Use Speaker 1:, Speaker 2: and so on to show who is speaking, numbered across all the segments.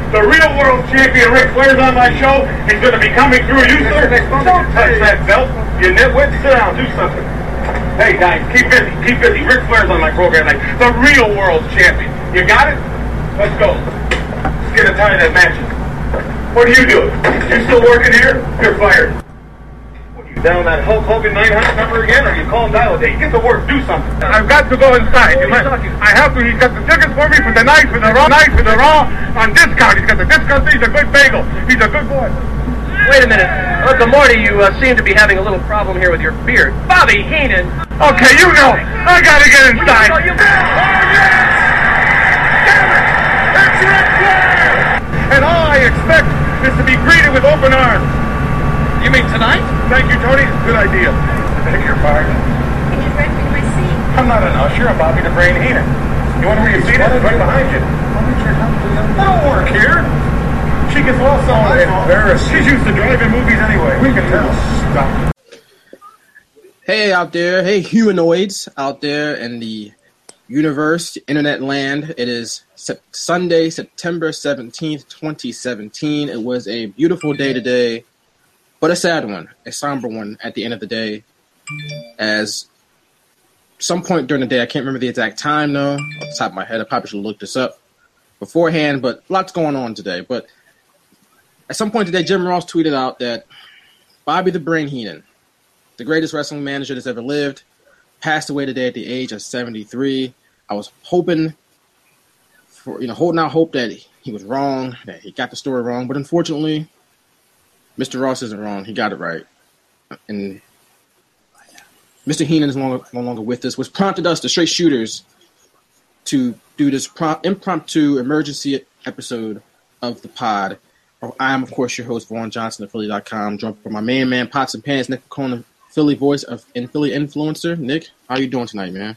Speaker 1: The real world champion Ric Flair's on my show. He's going to be coming through you, sir. Don't touch that belt. You nitwit. Sit down. Do something. Hey, guys, keep busy. Keep busy. Ric Flair's on my program. Like the real world champion. You got it? Let's go. Let's get a tie that matches. What are you doing? You still working here? You're fired. What are you down that Hulk Hogan 900 number again? Or are you calling dial a date? Get to work. Do something. I've got to go inside. I have to. He's got the tickets for me for the night for the Raw on discount. He's got the discount. He's a good bagel. He's a good boy.
Speaker 2: Wait a minute. Uncle Morty, you seem to be having a little problem here with your beard. Bobby Heenan.
Speaker 1: Okay, you know. I gotta get inside. Oh, yeah! It's Ric Flair! And all I expect is to be greeted with open arms.
Speaker 2: You mean tonight?
Speaker 1: Thank you, Tony. Good idea. Beg your pardon.
Speaker 3: Can you direct me to my seat?
Speaker 1: I'm not an usher. I'm Bobby the Brain Heenan. You want to where your seat is? Right behind you. I don't work here. She gets lost on it. Embarrassed. She's used to driving movies anyway. We can tell. Stop.
Speaker 4: Hey out there. Hey humanoids out there in the universe, internet land. It is Sunday, September 17th, 2017. It was a beautiful day today, but a sad one, a somber one at the end of the day. As some point during the day, I can't remember the exact time though, off the top of my head. I probably should have looked this up beforehand, but lots going on today. But at some point today, Jim Ross tweeted out that Bobby the Brain Heenan, the greatest wrestling manager that's ever lived, passed away today at the age of 73. I was hoping for, holding out hope that he was wrong, that he got the story wrong. But unfortunately, Mr. Ross isn't wrong. He got it right. And Mr. Heenan is no longer with us, which prompted us, the Straight Shooters, to do this impromptu emergency episode of the pod. I am, of course, your host, Vaughn Johnson of Philly.com, joined by my main man, Pots and Pans, Nick McCona, Philly voice and Philly influencer. Nick, how you doing tonight, man?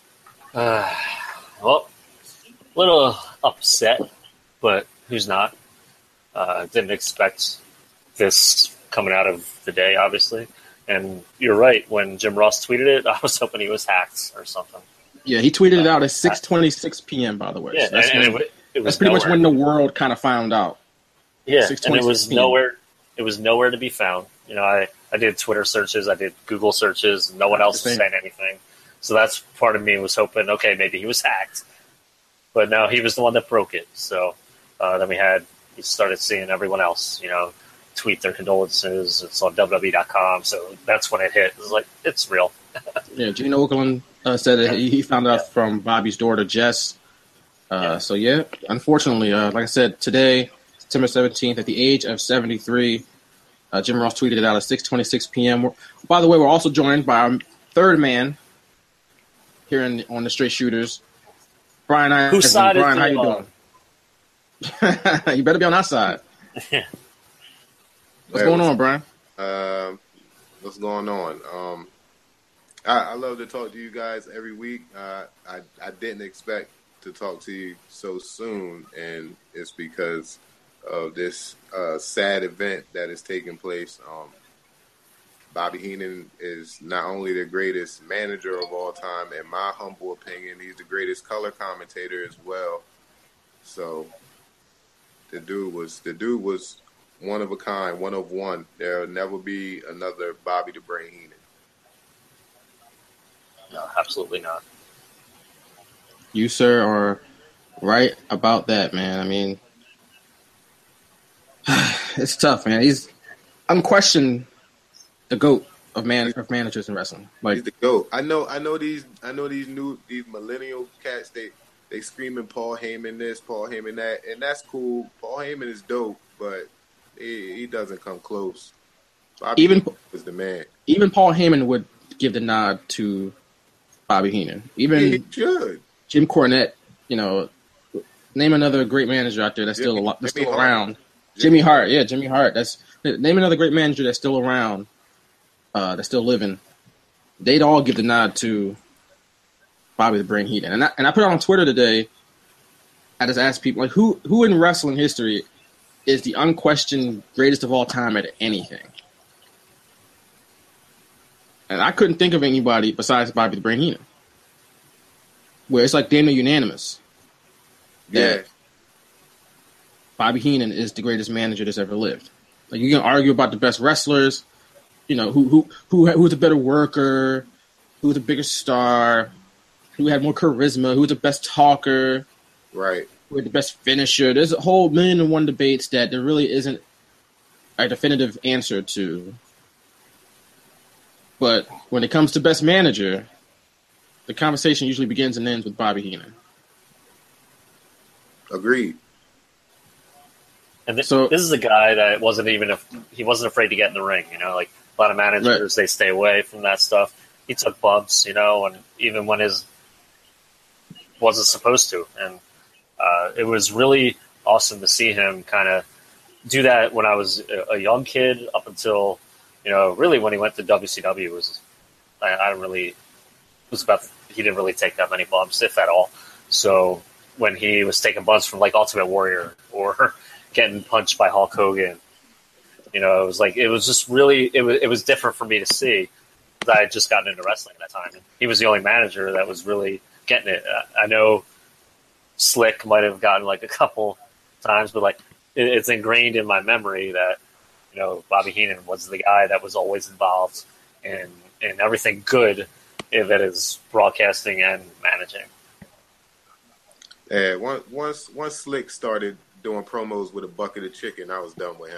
Speaker 5: Well, a little upset, but who's not? Didn't expect this coming out of the day, obviously. And you're right, when Jim Ross tweeted it, I was hoping he was hacked or something.
Speaker 4: Yeah, he tweeted it out at 6:26 p.m., by the way.
Speaker 5: Yeah,
Speaker 4: so that's,
Speaker 5: it was
Speaker 4: that's pretty much when the world kind of found out.
Speaker 5: Yeah, and it was nowhere to be found. I did Twitter searches, I did Google searches, no one else was saying anything. So that's part of me was hoping, okay, maybe he was hacked. But no, he was the one that broke it. So then we started seeing everyone else, tweet their condolences. It's on WWE.com. So that's when it hit. It was like, it's real.
Speaker 4: Yeah, Gene Okerlund said that he found out from Bobby's daughter, Jess. So, yeah, unfortunately, like I said, today, September 17th, at the age of 73, Jim Ross tweeted it out at 6:26 p.m. By the way, we're also joined by our third man here on the Straight Shooters, Brian.
Speaker 5: Whose side
Speaker 4: Brian,
Speaker 5: is
Speaker 4: how you doing? You better be on our side. What's going on, Brian?
Speaker 6: What's going on? I love to talk to you guys every week. I didn't expect to talk to you so soon, and it's because of this sad event that is taking place. Bobby Heenan is not only the greatest manager of all time, in my humble opinion, he's the greatest color commentator as well. So the dude was one of a kind, one of one. There'll never be another Bobby the Brain Heenan.
Speaker 5: No, absolutely not.
Speaker 4: You, sir, are right about that, man. I mean, it's tough, man. He's unquestioned the GOAT of managers in wrestling. Like,
Speaker 6: he's the GOAT. I know these millennial cats, they screaming Paul Heyman this, Paul Heyman that, and that's cool. Paul Heyman is dope, but he doesn't come close. Bobby was the man.
Speaker 4: Even Paul Heyman would give the nod to Bobby Heenan. Even
Speaker 6: he should.
Speaker 4: Jim Cornette, name another great manager out there that's still around. Jimmy Hart. Name another great manager that's still around, that's still living. They'd all give the nod to Bobby the Brain Heenan. And I put it on Twitter today. I just asked people, like, who in wrestling history is the unquestioned greatest of all time at anything? And I couldn't think of anybody besides Bobby the Brain Heenan. Where it's like damn near unanimous.
Speaker 6: Yeah.
Speaker 4: Bobby Heenan is the greatest manager that's ever lived. Like, you can argue about the best wrestlers, you know, who's a better worker, who's a bigger star, who had more charisma, who was the best talker,
Speaker 6: right?
Speaker 4: Who had the best finisher. There's a whole million and one debates that there really isn't a definitive answer to. But when it comes to best manager, the conversation usually begins and ends with Bobby Heenan.
Speaker 6: Agreed.
Speaker 5: And this is a guy that he wasn't afraid to get in the ring. You know, like a lot of managers, They stay away from that stuff. He took bumps, you know, and even when his wasn't supposed to. And it was really awesome to see him kind of do that when I was a young kid up until, you know, really when he went to WCW he didn't really take that many bumps, if at all. So when he was taking bumps from like Ultimate Warrior or getting punched by Hulk Hogan, you know, it was different for me to see. I had just gotten into wrestling at that time. And he was the only manager that was really getting it. I know Slick might have gotten like a couple times, but like it's ingrained in my memory that, you know, Bobby Heenan was the guy that was always involved in everything good, if it is broadcasting and managing.
Speaker 6: Yeah, once Slick started doing promos with a bucket of chicken, I was done with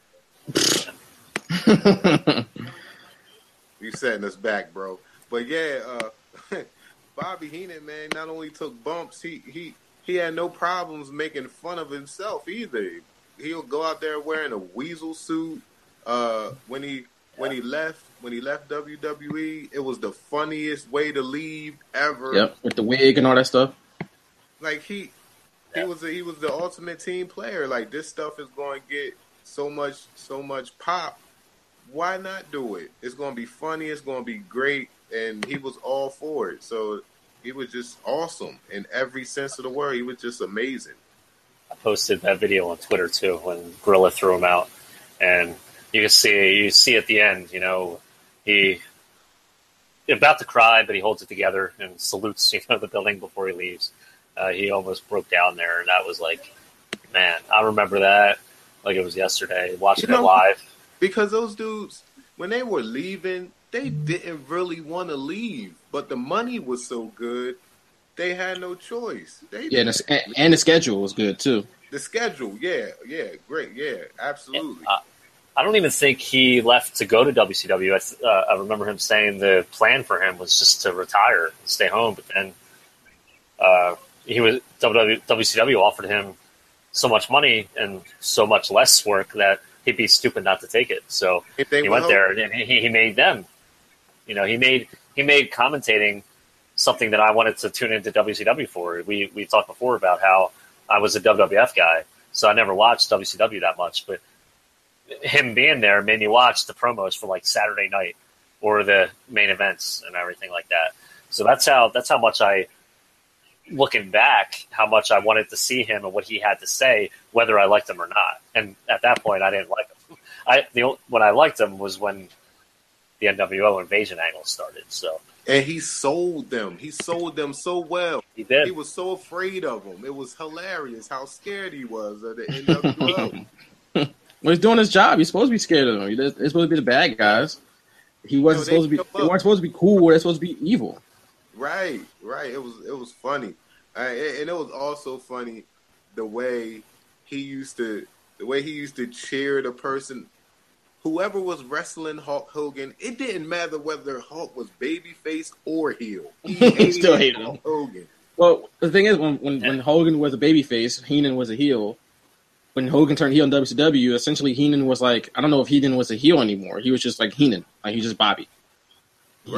Speaker 6: him. You setting us back, bro. But yeah, Bobby Heenan, man, not only took bumps, he had no problems making fun of himself either. He'll go out there wearing a weasel suit. When he left WWE, it was the funniest way to leave ever.
Speaker 4: Yep, with the wig and all that stuff.
Speaker 6: Like he was the ultimate team player. Like, this stuff is going to get so much pop. Why not do it? It's going to be funny. It's going to be great. And he was all for it. So he was just awesome in every sense of the word. He was just amazing.
Speaker 5: I posted that video on Twitter too when Gorilla threw him out, and you see at the end, you know, he about to cry, but he holds it together and salutes, you know, the building before he leaves. He almost broke down there, and that was like, man, I remember that like it was yesterday, watching it live.
Speaker 6: Because those dudes, when they were leaving, they didn't really want to leave, but the money was so good, they had no choice.
Speaker 4: And the schedule was good too.
Speaker 6: The schedule, yeah, great, yeah, absolutely.
Speaker 5: I don't even think he left to go to WCW. I remember him saying the plan for him was just to retire and stay home, but then WCW offered him so much money and so much less work that he'd be stupid not to take it. So he went there and he made them. You know, he made commentating something that I wanted to tune into WCW for. We talked before about how I was a WWF guy, so I never watched WCW that much. But him being there made me watch the promos for like Saturday night or the main events and everything like that. So that's how much looking back, how much I wanted to see him and what he had to say, whether I liked him or not. And at that point, I didn't like him. When I liked him was when the NWO invasion angle started. So.
Speaker 6: And he sold them. He sold them so well.
Speaker 5: He did.
Speaker 6: He was so afraid of them. It was hilarious how scared he was of the NWO.
Speaker 4: Well, he's doing his job. He's supposed to be scared of them. They're supposed to be the bad guys. He wasn't supposed to be. They weren't supposed to be cool. They're supposed to be evil.
Speaker 6: Right. It was funny, and it was also funny the way he used to cheer the person. Whoever was wrestling Hulk Hogan, it didn't matter whether Hulk was babyface or heel. He
Speaker 4: still hated
Speaker 6: Hulk Hogan.
Speaker 4: Well, the thing is, when Hogan was a babyface, Heenan was a heel. When Hogan turned heel in WCW, essentially Heenan was like, I don't know if Heenan was a heel anymore. He was just like Heenan. Like, he was just Bobby. He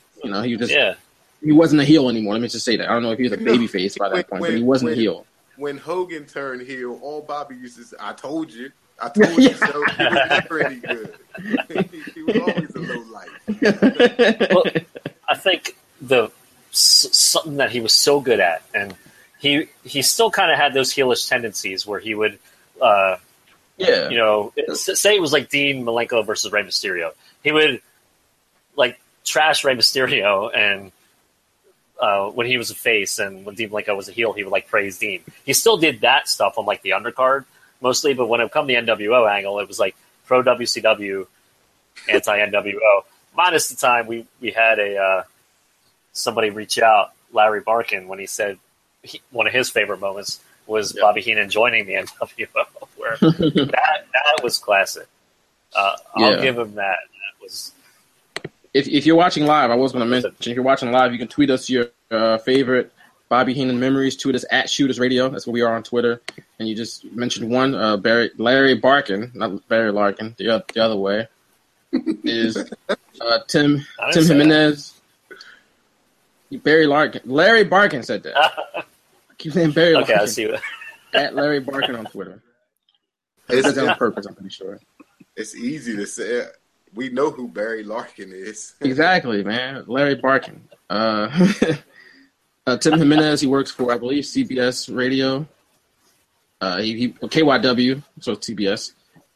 Speaker 4: wasn't a heel anymore. Let me just say that. I don't know if he was a babyface by that point, but he wasn't a heel.
Speaker 6: When Hogan turned heel, all Bobby used to say, I told you so. He was never any good. He was always a low life.
Speaker 5: Well, I think something that he was so good at, and he still kind of had those heelish tendencies where he would, you know, say it was like Dean Malenko versus Rey Mysterio. He would like trash Rey Mysterio, and when he was a face, and when Dean Malenko was a heel, he would like praise Dean. He still did that stuff on like the undercard, mostly. But when it come to the NWO angle, it was like pro WCW, anti NWO. Minus the time we had somebody reach out, Larry Barkin, when he said one of his favorite moments was Bobby Heenan joining the NWO, where that was classic. I'll give him that. That was.
Speaker 4: If you're watching live, I was going to mention, if you're watching live, you can tweet us your favorite Bobby Heenan memories. Tweet us at Shooters Radio. That's where we are on Twitter. And you just mentioned one, Larry Barkin, not Barry Larkin, the other way, is Tim Jimenez. Larry Barkin said that. I keep saying Barry Larkin.
Speaker 5: Okay, I see that.
Speaker 4: At Larry Barkin on Twitter. It's on purpose, I'm pretty sure.
Speaker 6: It's easy to say. We know who Barry Larkin is.
Speaker 4: Exactly, man. Larry Barkin. Tim Jimenez, he works for, I believe, CBS Radio. He KYW, so CBS.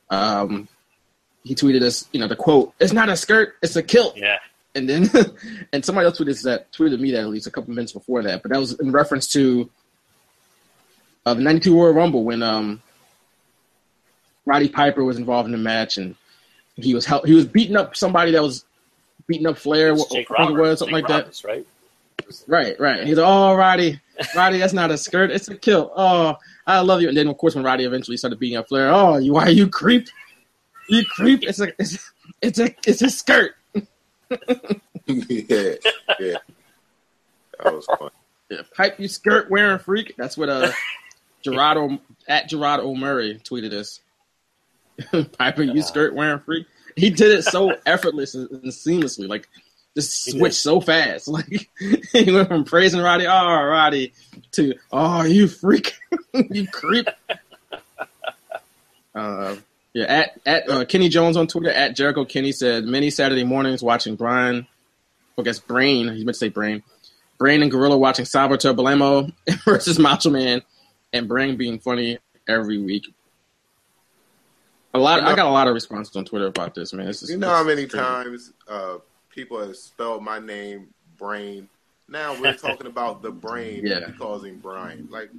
Speaker 4: He tweeted us, the quote, "It's not a skirt, it's a kilt."
Speaker 5: Yeah.
Speaker 4: And then, and somebody else tweeted me that at least a couple minutes before that. But that was in reference to the '92 Royal Rumble when Roddy Piper was involved in the match, and he was beating up somebody that was beating up Flair, something like that. Right. And he's like, "Oh, Roddy, that's not a skirt, it's a kilt. Oh, I love you." And then, of course, when Roddy eventually started beating up Flair, "Oh, why you creep? You creep! It's a skirt."
Speaker 6: yeah. That was fun.
Speaker 4: Yeah, pipe you skirt wearing freak. That's what Gerard O'Murray tweeted us. Piper you skirt wearing freak. He did it so effortless and seamlessly, like just switched so fast. Like he went from praising Roddy, "Oh, Roddy," to "Oh, you freak, you creep." At Kenny Jones on Twitter, at Jericho Kenny said, "Many Saturday mornings watching Brain, he meant to say Brain and Gorilla watching Salvatore Balemo versus Macho Man, and Brain being funny every week." I got a lot of responses on Twitter about this, man.
Speaker 6: How many times people have spelled my name Brain? Now we're talking about the brain causing Brian. Like,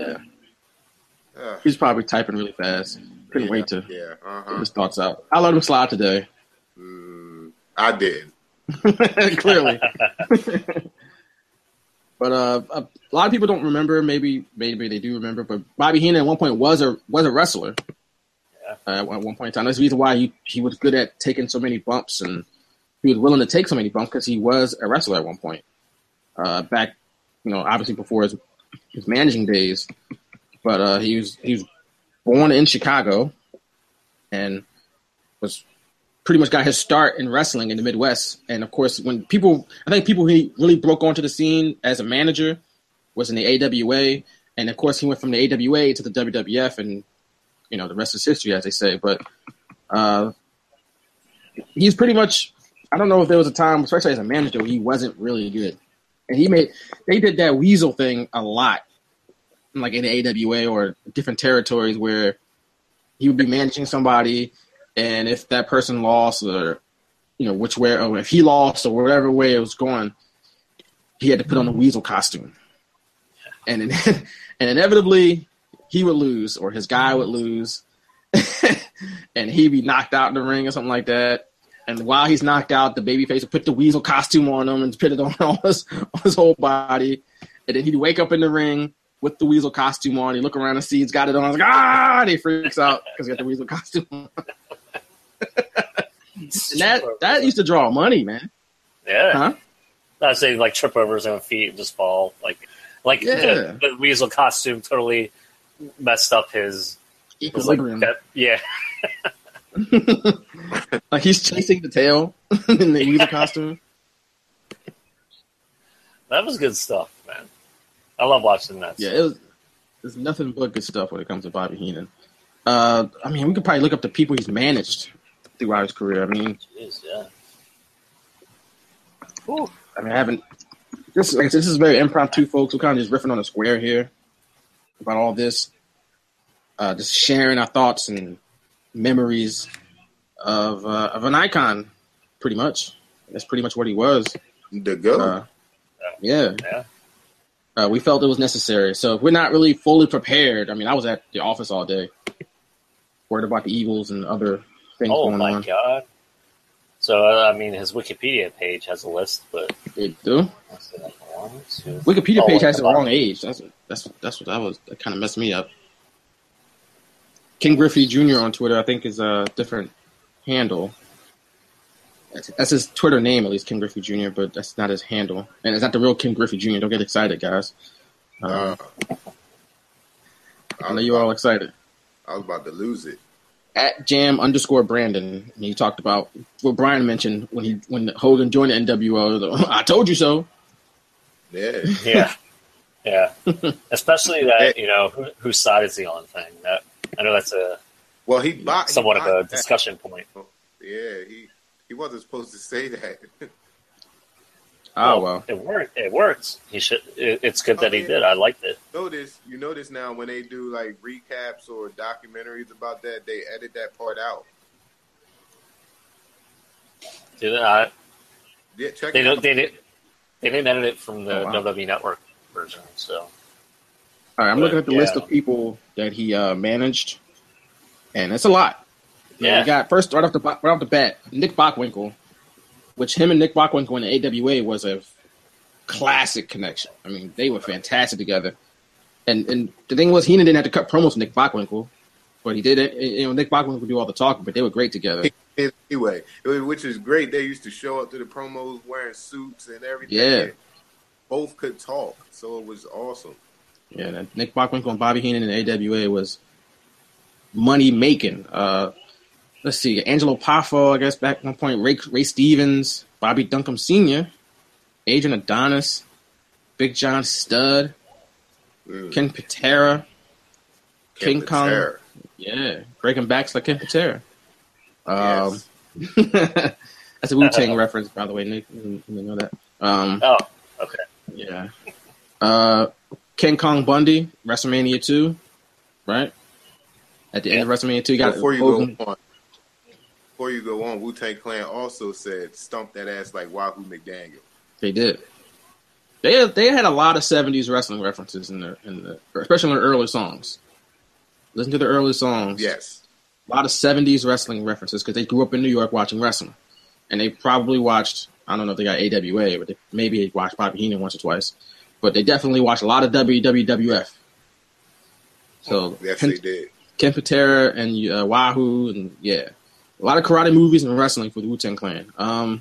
Speaker 4: he's probably typing really fast. Couldn't wait to get his thoughts out. I let him slide today.
Speaker 6: I did.
Speaker 4: Clearly. But a lot of people don't remember. Maybe they do remember. But Bobby Heenan at one point was a wrestler. At one point in time. That's the reason why he was good at taking so many bumps, and he was willing to take so many bumps because he was a wrestler at one point. Back, obviously before his managing days. But he was born in Chicago and was pretty much got his start in wrestling in the Midwest. And of course, I think people who really broke onto the scene as a manager was in the AWA. And of course, he went from the AWA to the WWF, and the rest is history, as they say. But he's pretty much, I don't know if there was a time, especially as a manager, where he wasn't really good. And they did that weasel thing a lot, like in the AWA or different territories, where he would be managing somebody, and if that person lost, or which way, or if he lost, or whatever way it was going, he had to put on the weasel costume, and inevitably he would lose, or his guy would lose, and he'd be knocked out in the ring or something like that. And while he's knocked out, the babyface would put the weasel costume on him and put it on his whole body, and then he'd wake up in the ring with the weasel costume on. He look around and see he's got it on. I was like, and he freaks out because he got the weasel costume on. And that used to draw money, man.
Speaker 5: Yeah.
Speaker 4: Huh?
Speaker 5: I'd say like trip over his own feet and just fall. The weasel costume totally messed up his
Speaker 4: equilibrium.
Speaker 5: Yeah.
Speaker 4: Like he's chasing the tail in the weasel costume.
Speaker 5: That was good stuff, man. I love watching that.
Speaker 4: Yeah, there's nothing but good stuff when it comes to Bobby Heenan. We could probably look up the people he's managed throughout his career.
Speaker 5: Jeez, yeah.
Speaker 4: Ooh. I haven't. This is very impromptu, folks. We're kind of just riffing on the square here about all this, just sharing our thoughts and memories of an icon. Pretty much, that's pretty much what he was.
Speaker 6: The GOAT.
Speaker 4: Yeah. We felt it was necessary. So if we're not really fully prepared, I was at the office all day. worried about the Eagles and other things
Speaker 5: Oh
Speaker 4: going
Speaker 5: my
Speaker 4: on.
Speaker 5: god! So I mean, his Wikipedia page has a list, but
Speaker 4: They do.
Speaker 5: let's see, like, 1, 2,
Speaker 4: Wikipedia page has the
Speaker 5: bottom.
Speaker 4: wrong age. That's what that kind of messed me up. King Griffey Jr. on Twitter, I think, is a different handle. That's his Twitter name, at least, King Griffey Jr., but that's not his handle. And it's not the real King Griffey Jr. Don't get excited, guys. I know you're all excited.
Speaker 6: I was about to lose it.
Speaker 4: At Jam_Brandon, and he talked about what Brian mentioned when Hogan joined the NWO. I told you so.
Speaker 6: Yeah.
Speaker 5: Yeah. Especially that, whose side is he on thing. That I know that's somewhat of a discussion point.
Speaker 6: Yeah, he wasn't supposed to say that.
Speaker 4: Well.
Speaker 5: It worked. It worked. It's good that he did. I liked it.
Speaker 6: You notice now when they do like recaps or documentaries about that, they edit that part out.
Speaker 5: Did it not?
Speaker 6: Yeah, check
Speaker 5: They
Speaker 6: it out.
Speaker 5: didn't edit it from the WWE Network version. So,
Speaker 4: all right, I'm looking at the list of people that he managed, and it's a lot.
Speaker 5: Yeah.
Speaker 4: We got first right off the bat, Nick Bockwinkel, which him and Nick Bockwinkel in the AWA was a classic connection. I mean, they were fantastic together. And the thing was, Heenan didn't have to cut promos with Nick Bockwinkel, but he did it. Nick Bockwinkel would do all the talking, but they were great together.
Speaker 6: Anyway, which is great. They used to show up to the promos wearing suits and everything.
Speaker 4: Yeah.
Speaker 6: Both could talk, so it was awesome.
Speaker 4: Yeah, Nick Bockwinkel and Bobby Heenan in the AWA was money making. Let's see, Angelo Poffo, I guess, back at one point, Ray Stevens, Bobby Duncombe Sr., Adrian Adonis, Big John Studd, Ken Patera, King Kong. Yeah, breaking backs like Ken Patera.
Speaker 6: Yes.
Speaker 4: That's a Wu-Tang reference, by the way, Nick. You know that.
Speaker 5: Okay.
Speaker 4: Yeah. King Kong Bundy, WrestleMania 2, right? At the end of WrestleMania 2, you got
Speaker 6: Before you go on, Wu-Tang Clan also said, "Stump that ass like Wahoo McDaniel."
Speaker 4: They did. They had a lot of 70s wrestling references in the especially in the early songs. Listen to the early songs.
Speaker 6: Yes.
Speaker 4: A lot of 70s wrestling references because they grew up in New York watching wrestling. And they probably watched, I don't know if they got AWA, but they maybe watched Bobby Heenan once or twice. But they definitely watched a lot of WWF. So
Speaker 6: Yes, they did.
Speaker 4: Ken Patera and Wahoo, and yeah. A lot of karate movies and wrestling for the Wu-Tang Clan.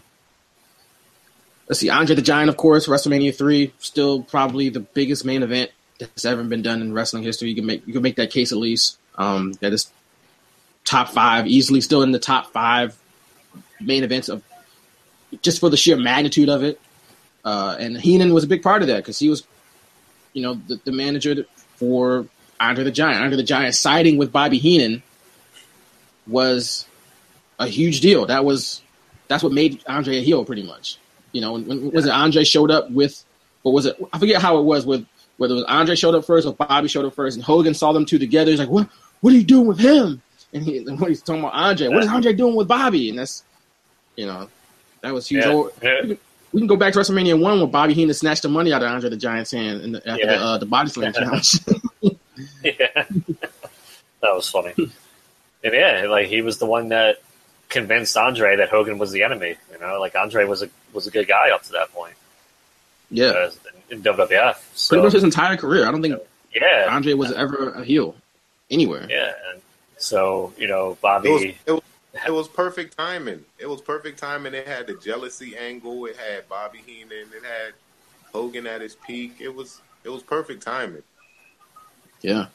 Speaker 4: Let's see, Andre the Giant, of course, WrestleMania 3, still probably the biggest main event that's ever been done in wrestling history. You can make that case at least. That is top 5, easily still in the top 5 main events of just for the sheer magnitude of it. And Heenan was a big part of that because he was, the manager for Andre the Giant. Andre the Giant siding with Bobby Heenan was a huge deal. That's what made Andre a heel, pretty much. When was it Andre showed up with, what was it? I forget how it was with whether it was Andre showed up first or Bobby showed up first, and Hogan saw them two together. He's like, "What are you doing with him?" And when he's talking about Andre, what is Andre doing with Bobby? And that's, that was huge.
Speaker 5: Yeah.
Speaker 4: We can go back to WrestleMania 1 when Bobby Heenan snatched the money out of Andre the Giant's hand after the body slam challenge.
Speaker 5: Yeah, that was funny. And yeah, he was the one that convinced Andre that Hogan was the enemy. Andre was a good guy up to that point.
Speaker 4: Yeah,
Speaker 5: in WWF, so,
Speaker 4: pretty much his entire career. I don't think
Speaker 5: Andre
Speaker 4: was ever a heel anywhere.
Speaker 5: Yeah, and so Bobby.
Speaker 6: It was perfect timing. It was perfect timing. It had the jealousy angle. It had Bobby Heenan. It had Hogan at his peak. It was perfect timing.
Speaker 4: Yeah.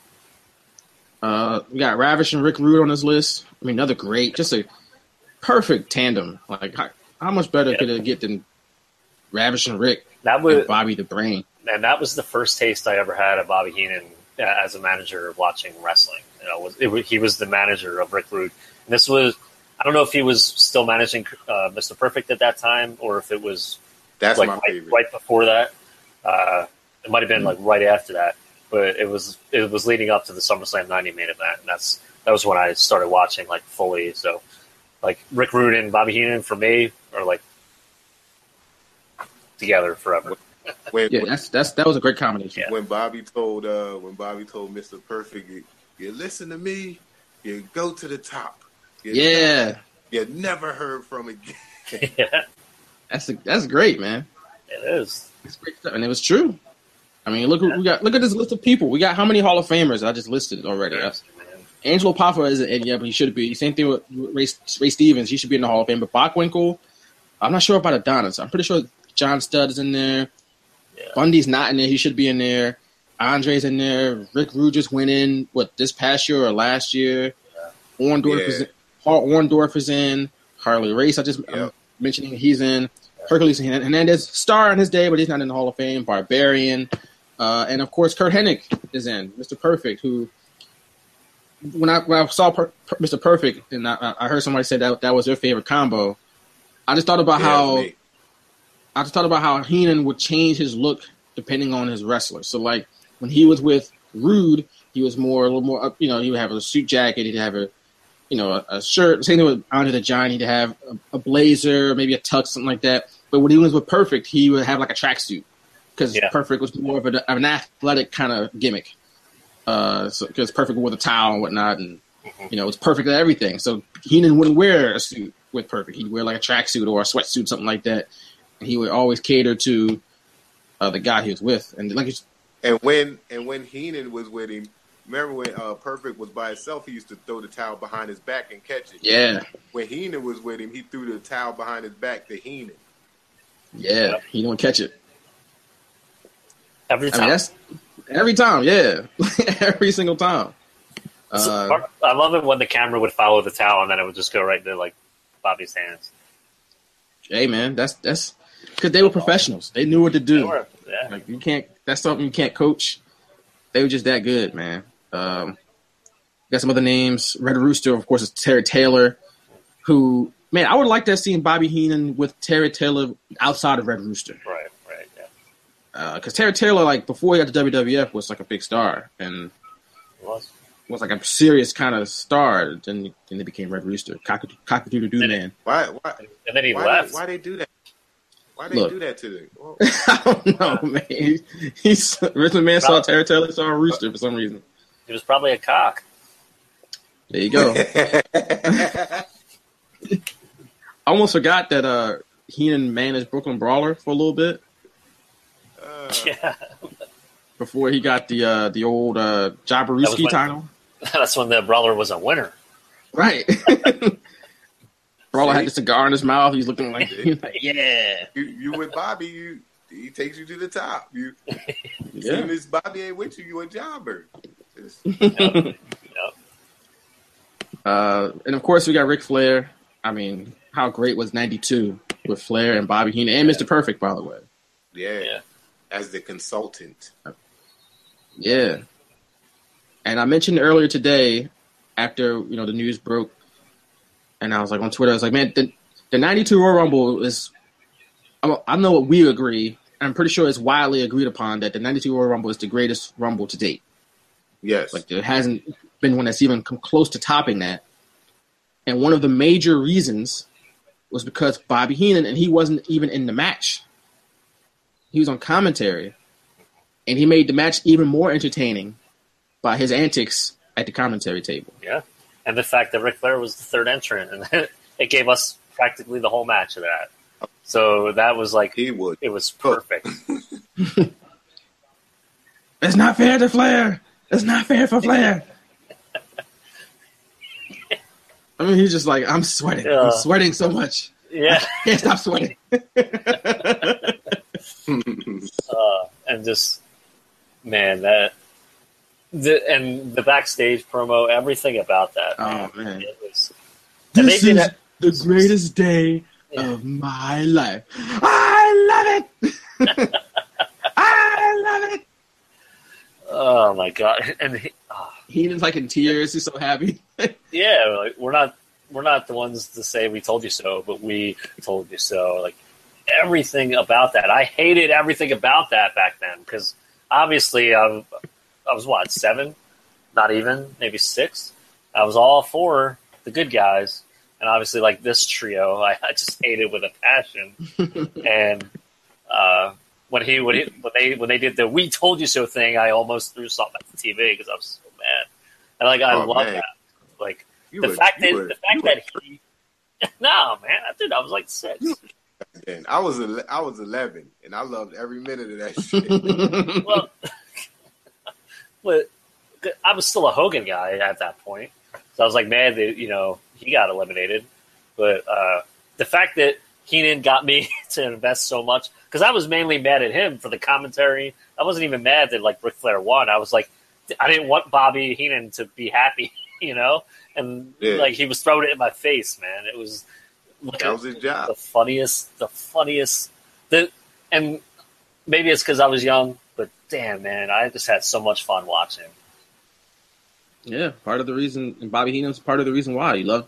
Speaker 4: We got Ravish and Rick Rude on this list. I mean, another great, just a perfect tandem. How much better could it get than Ravish and Rick and Bobby the Brain?
Speaker 5: And that was the first taste I ever had of Bobby Heenan as a manager watching wrestling. He was the manager of Rick Rude. And this was, I don't know if he was still managing Mr. Perfect at that time or if it was
Speaker 6: my favorite.
Speaker 5: Right before that. It might have been right after that. But it was leading up to the SummerSlam 90 main event, and that was when I started watching fully. So, Rick Rude and Bobby Heenan for me are together forever.
Speaker 4: That was a great combination.
Speaker 6: When Bobby told Mr. Perfect, you listen to me, You go to the top.
Speaker 4: You
Speaker 6: never heard from again.
Speaker 5: Yeah.
Speaker 4: That's great, man.
Speaker 5: It is.
Speaker 4: It's great stuff, and it was true. I mean, look what we got. Look at this list of people. We got how many Hall of Famers? I just listed already.
Speaker 5: Yes,
Speaker 4: Angelo Paffa isn't in yet, but he should be. Same thing with Ray Stevens. He should be in the Hall of Fame. But Bockwinkel, I'm not sure about Adonis. I'm pretty sure John Studd is in there.
Speaker 5: Yeah.
Speaker 4: Bundy's not in there. He should be in there. Andre's in there. Rick Rude just went in, this past year or last year? Yeah. Orndorff is in. Harley Race, I'm mentioning he's in. Hercules Hernandez, star on his day, but he's not in the Hall of Fame. Barbarian. And, of course, Kurt Hennig is in. Mr. Perfect, who, when I saw Mr. Perfect, and I heard somebody say that was their favorite combo, I just thought about how Heenan would change his look depending on his wrestler. So, like, when he was with Rude, he was a little more, he would have a suit jacket, he'd have a shirt. Same thing with Andre the Giant, he'd have a blazer, maybe a tux, something like that. But when he was with Perfect, he would have like a tracksuit because Perfect was more of an athletic kind of gimmick. Because Perfect wore the towel and whatnot, and it was Perfect at everything. So Heenan wouldn't wear a suit with Perfect. He'd wear like a tracksuit or a sweatsuit, something like that. And he would always cater to the guy he was with. And
Speaker 6: when Heenan was with him, remember when Perfect was by himself, he used to throw the towel behind his back and catch it.
Speaker 4: Yeah.
Speaker 6: When Heenan was with him, he threw the towel behind his back to Heenan.
Speaker 4: Yeah, he don't catch it.
Speaker 5: Every time.
Speaker 4: I mean, every time, yeah. Every single time.
Speaker 5: I love it when the camera would follow the towel and then it would just go right into like Bobby's hands.
Speaker 4: Hey man, that's because they were professionals. They knew what to do. Like that's something you can't coach. They were just that good, man. Got some other names. Red Rooster, of course, is Terry Taylor, who, man, I would like to have seen Bobby Heenan with Terry Taylor outside of Red Rooster.
Speaker 5: Right, yeah.
Speaker 4: Because Terry Taylor, like, before he got to WWF, was like a big star. And
Speaker 5: was
Speaker 4: like a serious kind of star. Then they became Red Rooster. Cock-a-doodle-doo man.
Speaker 6: Why?
Speaker 5: And then he left.
Speaker 6: Why they do that? Why they do that to them? Well,
Speaker 4: I don't know, man. Richmond Man saw Terry Taylor, saw a rooster for some reason.
Speaker 5: He was probably a cock.
Speaker 4: There you go. I almost forgot that Heenan managed Brooklyn Brawler for a little bit.
Speaker 5: Yeah.
Speaker 4: Before he got the old Jabarowski title.
Speaker 5: That's when the Brawler was a winner.
Speaker 4: Right. Brawler had the cigar in his mouth. He's looking like, yeah.
Speaker 6: You with Bobby, he takes you to the top. As soon as Bobby ain't with you a jobber.
Speaker 5: Yep.
Speaker 4: And of course, we got Ric Flair. I mean, how great was '92 with Flair and Bobby Heenan and Mr. Perfect, by the way.
Speaker 6: Yeah. As the consultant.
Speaker 4: Yeah. And I mentioned earlier today, after the news broke, and I was like on Twitter, I was like, man, the '92 Royal Rumble is. I know what we agree. I'm pretty sure it's widely agreed upon that the '92 Royal Rumble is the greatest Rumble to date.
Speaker 6: Yes.
Speaker 4: Like, there hasn't been one that's even come close to topping that. And one of the major reasons was because Bobby Heenan, and he wasn't even in the match. He was on commentary. And he made the match even more entertaining by his antics at the commentary table.
Speaker 5: Yeah. And the fact that Ric Flair was the third entrant, and it gave us practically the whole match of that. So that was like, it was perfect.
Speaker 4: It's not fair to Flair. It's not fair for Flair. I mean, he's just like, I'm sweating. I'm sweating so much.
Speaker 5: Yeah.
Speaker 4: I can't stop sweating.
Speaker 5: And just, man, and the backstage promo, everything about that.
Speaker 4: Oh, man.
Speaker 5: It was,
Speaker 4: this is the greatest day of my life. I love it. I love it.
Speaker 5: Oh, my God. And
Speaker 4: Heenan's like in tears. He's so happy.
Speaker 5: Yeah, like, we're not the ones to say we told you so, but we told you so. Like, everything about that. I hated everything about that back then because obviously I was, 7? Not even, maybe 6. I was all for the good guys. And obviously, like this trio, I just hated with a passion. And when they did the "We told you so" thing, I almost threw something at the TV because I was so mad. And I love that. Like the fact that he, no man, I was like 6.
Speaker 6: And I was 11, and I loved every minute of that shit.
Speaker 5: Well, but I was still a Hogan guy at that point, so I was like mad that he got eliminated. But the fact that Heenan got me to invest so much, because I was mainly mad at him for the commentary. I wasn't even mad that Ric Flair won. I was like, I didn't want Bobby Heenan to be happy, and he was throwing it in my face, man. It was.
Speaker 6: That was his job.
Speaker 5: The funniest. And maybe it's because I was young, but damn, man, I just had so much fun watching.
Speaker 4: Yeah, part of the reason, and Bobby Heenan's part of the reason why you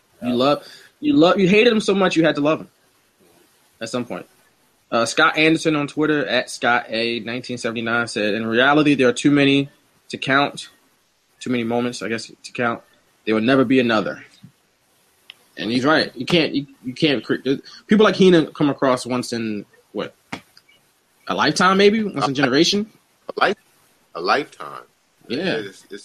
Speaker 4: hated him so much you had to love him at some point. Scott Anderson on Twitter at Scott A 1979 said, "In reality, there are too many to count, too many moments, I guess, to count. There will never be another." And he's right. You can't. People like Heenan come across once in a lifetime, maybe once in a generation.
Speaker 6: A lifetime.
Speaker 4: Yeah.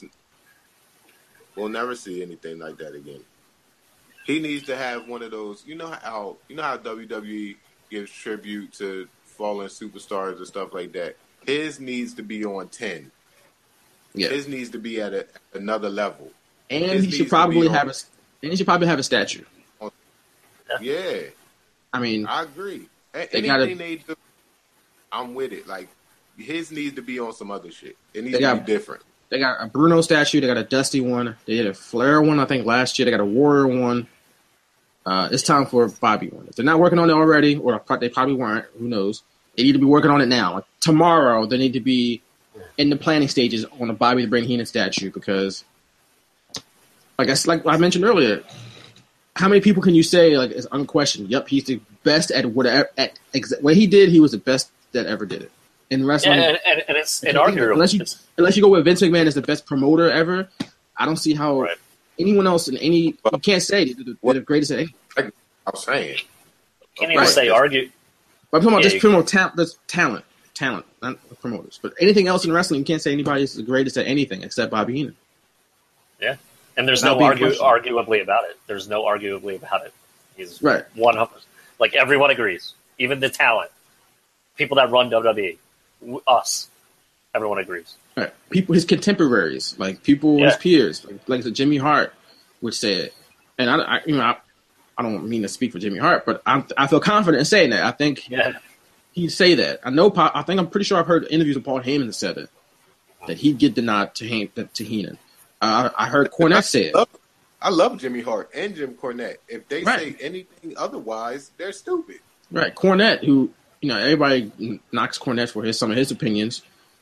Speaker 6: We'll never see anything like that again. He needs to have one of those. You know how WWE gives tribute to fallen superstars and stuff like that. His needs to be on 10. Yeah. His needs to be at another level.
Speaker 4: And he should probably have a statue.
Speaker 6: Yeah.
Speaker 4: I mean,
Speaker 6: I agree. Anything they do, I'm with it. Like, his needs to be on some other shit. It needs to be different.
Speaker 4: They got a Bruno statue. They got a Dusty one. They did a Flair one, I think, last year. They got a Warrior one. It's time for a Bobby one. If they're not working on it already, or they probably weren't, who knows? They need to be working on it now. Like, tomorrow, they need to be in the planning stages on a Bobby the Brain Heenan statue because, like I mentioned earlier, how many people can you say is unquestioned? Yep, he's the best at whatever what he did. He was the best that ever did it in wrestling.
Speaker 5: Yeah, and it's inarguable.
Speaker 4: Unless you go with Vince McMahon as the best promoter ever, I don't see how anyone else in any. You can't say they're the greatest at anything.
Speaker 6: I'm saying.
Speaker 5: Can't even say argue.
Speaker 4: But I'm talking about just talent, not promoters. But anything else in wrestling, you can't say anybody is the greatest at anything except Bobby Heenan.
Speaker 5: Yeah. And there's no arguably about it. There's no arguably about it. He's 100%. Like, everyone agrees. Even the talent. People that run WWE. Us. Everyone agrees.
Speaker 4: Right. People, his contemporaries. Like, his peers. Like Jimmy Hart would say it. And I don't mean to speak for Jimmy Hart, but I feel confident in saying that. I think he'd say that. I'm pretty sure I've heard interviews with Paul Heyman that said it. That he'd get the nod to Heenan. I heard Cornette say it.
Speaker 6: I love Jimmy Hart and Jim Cornette. If they say anything otherwise, they're stupid.
Speaker 4: Right. Cornette, who, everybody knocks Cornette for some of his opinions.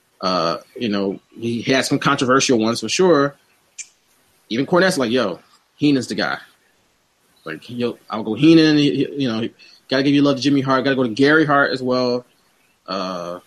Speaker 4: He had some controversial ones for sure. Even Cornette's like, yo, Heenan's the guy. Like, I'll go Heenan. Gotta give you love to Jimmy Hart. Gotta go to Gary Hart as well. I'm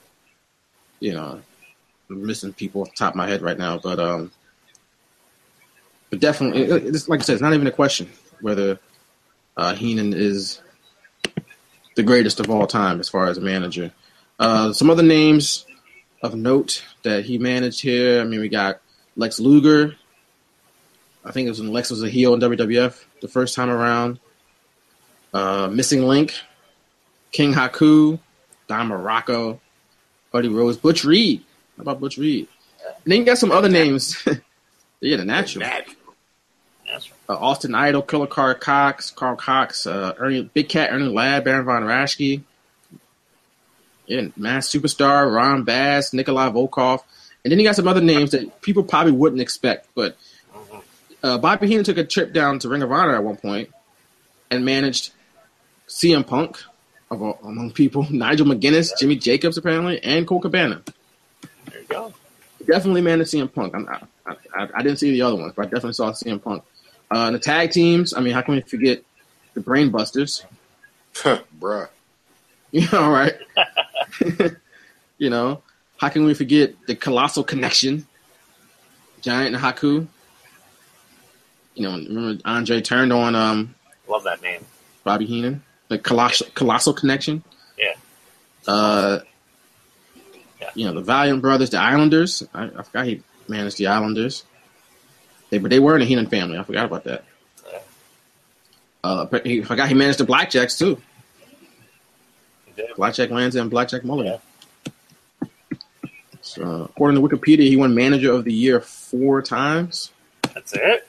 Speaker 4: missing people off the top of my head right now, but definitely, it's, like I said, it's not even a question whether Heenan is the greatest of all time as far as a manager. Some other names of note that he managed here. I mean, we got Lex Luger. I think it was when Lex was a heel in WWF the first time around. Missing Link, King Haku, Don Morocco, Buddy Rose, Butch Reed. How about Butch Reed? And then you got some other names. Yeah, the natural. Austin Idol, Killer Carl Cox, Big Cat, Ernie Ladd, Baron Von Raschke. Yeah, Mass Superstar, Ron Bass, Nikolai Volkov. And then you got some other names that people probably wouldn't expect. But Bobby Heenan took a trip down to Ring of Honor at one point and managed CM Punk, among people, Nigel McGuinness, Jimmy Jacobs, apparently, and Colt Cabana.
Speaker 5: There you go.
Speaker 4: Definitely managed CM Punk. I didn't see the other ones, but I definitely saw CM Punk. The tag teams, I mean, how can we forget the Brain Busters?
Speaker 6: Bruh.
Speaker 4: All right. How can we forget the Colossal Connection? Giant and Haku. Remember Andre turned on
Speaker 5: love that name.
Speaker 4: Bobby Heenan. The Colossal Connection.
Speaker 5: Yeah.
Speaker 4: The Valiant Brothers, the Islanders. I forgot he managed the Islanders. But they were in the Heenan family. I forgot about that. He forgot he managed the Blackjacks too. Blackjack Lanza and Blackjack Mulligan. Yeah. So, according to Wikipedia, he won Manager of the Year 4 times.
Speaker 5: That's it.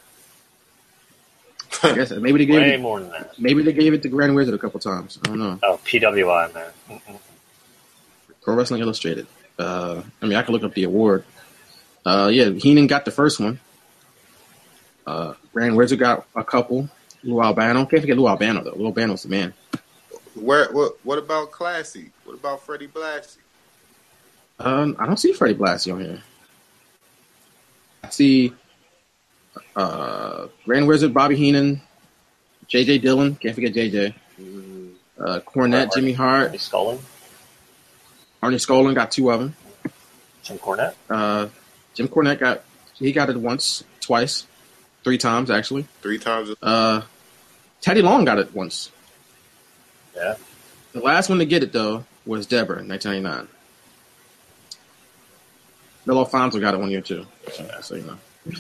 Speaker 4: I guess maybe they gave
Speaker 5: way more than that.
Speaker 4: Maybe they gave it to Grand Wizard a couple times. I don't know.
Speaker 5: Oh, PWI, man.
Speaker 4: Pro Wrestling Illustrated. I could look up the award. Heenan got the first one. Grand Wizard got a couple. Lou Albano. Can't forget Lou Albano, though. Lou Albano's the man.
Speaker 6: What about Classy? What about Freddie Blassie?
Speaker 4: I don't see Freddie Blassie on here. I see Grand Wizard, Bobby Heenan, J.J. Dillon. Can't forget J.J. Cornette, Jimmy Hart.
Speaker 5: Arnie
Speaker 4: Skolin got 2 of them.
Speaker 5: Jim Cornette?
Speaker 4: Jim Cornette got it once, twice, 3 times, actually.
Speaker 6: 3 times?
Speaker 4: Teddy Long got it once.
Speaker 5: Yeah.
Speaker 4: The last one to get it, though, was Deborah in 1999. Bill Alfonso got it 1 year, too. So, you know.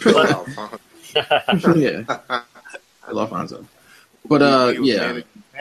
Speaker 4: Yeah. Bill Alfonso. But, yeah.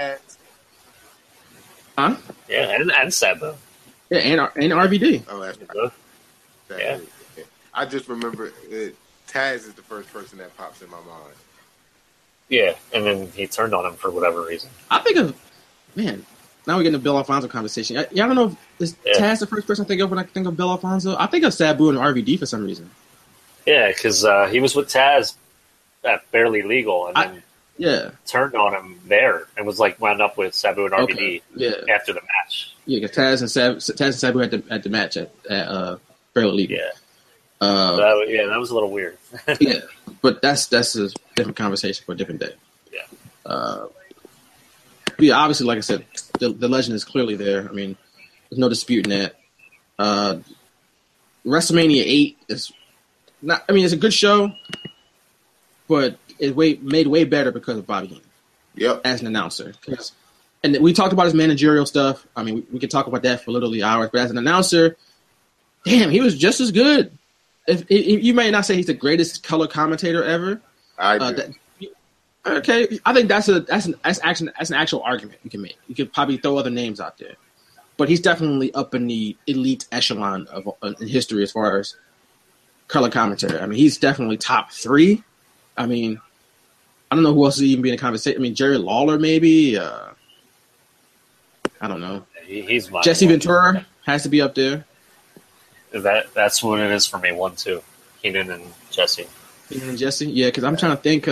Speaker 4: Huh?
Speaker 5: Yeah, and Sabu.
Speaker 4: Yeah, and RVD.
Speaker 6: Oh, that's right.
Speaker 5: Yeah.
Speaker 6: I just remember Taz is the first person that pops in my mind.
Speaker 5: Yeah, and then he turned on him for whatever reason.
Speaker 4: I think of, man, now we're getting the Bill Alfonso conversation. I don't know if is Taz the first person I think of when I think of Bill Alfonso. I think of Sabu and RVD for some reason.
Speaker 5: Yeah, because he was with Taz at Barely Legal, and then turned on him there, and was like wound up with Sabu and RVD after the match. Yeah,
Speaker 4: because Taz and Sabu had the match at Barely Legal.
Speaker 5: Yeah. That was a little weird.
Speaker 4: Yeah, but that's a different conversation for a different day.
Speaker 5: Yeah.
Speaker 4: Yeah, obviously, like I said, the legend is clearly there. I mean, there's no disputing that. WrestleMania 8 is not. I mean, it's a good show, but it's made way better because of Bobby Heenan.
Speaker 6: Yep.
Speaker 4: As an announcer, and we talked about his managerial stuff. I mean, we could talk about that for literally hours. But as an announcer, damn, he was just as good. If you may not say he's the greatest color commentator ever,
Speaker 6: I do.
Speaker 4: Okay, I think that's an actual argument you can make. You could probably throw other names out there, but he's definitely up in the elite echelon in history as far as color commentator. I mean, he's definitely top 3. I mean, I don't know who else is even being in a conversation. I mean, Jerry Lawler maybe. I don't know.
Speaker 5: He's my
Speaker 4: Jesse Ventura has to be up there.
Speaker 5: That's what it is for me. 1, 2, Heenan and Jesse.
Speaker 4: Heenan and Jesse, yeah. Because I'm trying to think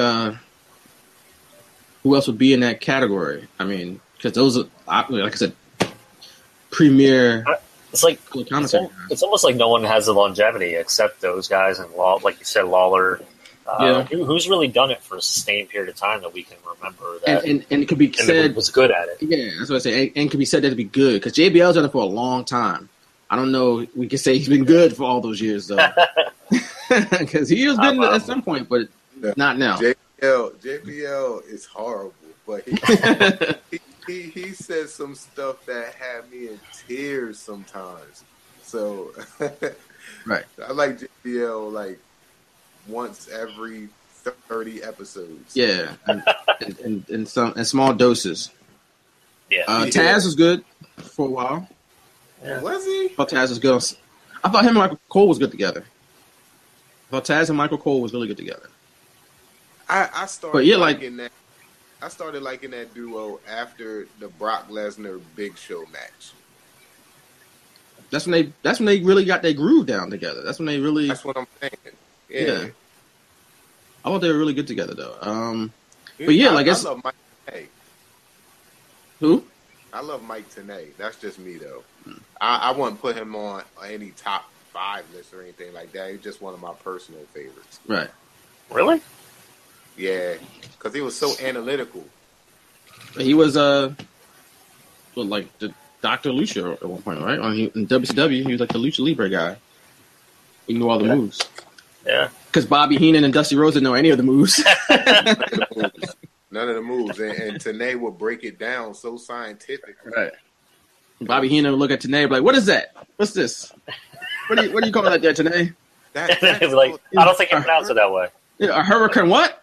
Speaker 4: who else would be in that category. I mean, because those are, like I said, premier.
Speaker 5: It's like it's almost like no one has the longevity except those guys and like you said, Lawler. Who's really done it for a sustained period of time that we can remember that
Speaker 4: and it could be said
Speaker 5: was good at it.
Speaker 4: Yeah, that's what I say. And could be said that to be good because JBL's done it for a long time. I don't know. We can say he's been good for all those years though, because he was good at some point, but not now.
Speaker 6: JBL is horrible, but he says some stuff that had me in tears sometimes. So,
Speaker 4: right,
Speaker 6: I like JBL like once every 30 episodes.
Speaker 4: Yeah, and in small doses.
Speaker 5: Yeah,
Speaker 4: Taz was good for a while.
Speaker 6: Yeah. Was he?
Speaker 4: I thought Taz was good. I thought him and Michael Cole was good together. I thought Taz and Michael Cole was really good together.
Speaker 6: I started liking that duo after the Brock Lesnar Big Show match.
Speaker 4: That's when they really got their groove down together. That's when they really.
Speaker 6: That's what I'm saying. Yeah.
Speaker 4: I thought they were really good together though. But yeah, I guess.
Speaker 6: I love Mike Tenay.
Speaker 4: Who?
Speaker 6: I love Mike Tenay. That's just me though. I wouldn't put him on any top 5 list or anything like that. He's just one of my personal favorites.
Speaker 4: Right.
Speaker 5: Really?
Speaker 6: Yeah, because he was so analytical.
Speaker 4: He was like the Dr. Lucha at one point, right? In WCW, he was like the Lucha Libre guy. He knew all the moves.
Speaker 5: Yeah.
Speaker 4: Because Bobby Heenan and Dusty Rhodes didn't know any of the moves.
Speaker 6: None of the moves. And Tenay would break it down so scientifically.
Speaker 4: Right. Bobby Heenan would look at Tenay like, what is that? What's this? What do you call that there, Tenay?
Speaker 5: Like, I don't think you pronounce it that way.
Speaker 4: A hurricane what?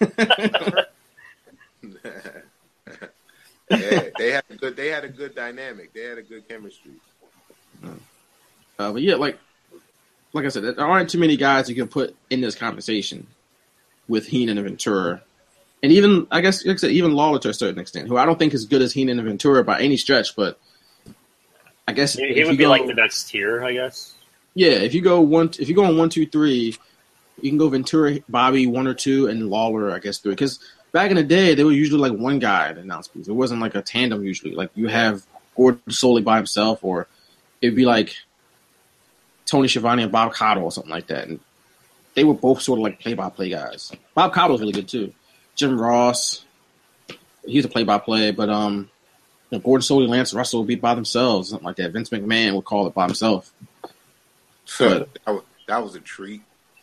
Speaker 6: Yeah, they had a good dynamic. They had a good chemistry.
Speaker 4: But yeah, like I said, there aren't too many guys you can put in this conversation with Heenan and Ventura. And even, I guess, like I said, even Lawler to a certain extent, who I don't think is as good as Heenan and Ventura by any stretch, but I guess
Speaker 5: he would be like the next tier, I guess. Yeah,
Speaker 4: if you go on 1, 2, 3, you can go Ventura, Bobby 1 or 2, and Lawler, I guess 3. Because back in the day, they were usually like one guy that announced people. It wasn't like a tandem usually. Like you have Gordon solely by himself, or it'd be like Tony Schiavone and Bob Caudle or something like that. And they were both sort of like play-by-play guys. Bob Caudle was really good too. Jim Ross, he's a play-by-play, but Gordon Soley, Lance Russell would be by themselves, something like that. Vince McMahon would call it by himself.
Speaker 6: But, that was a treat.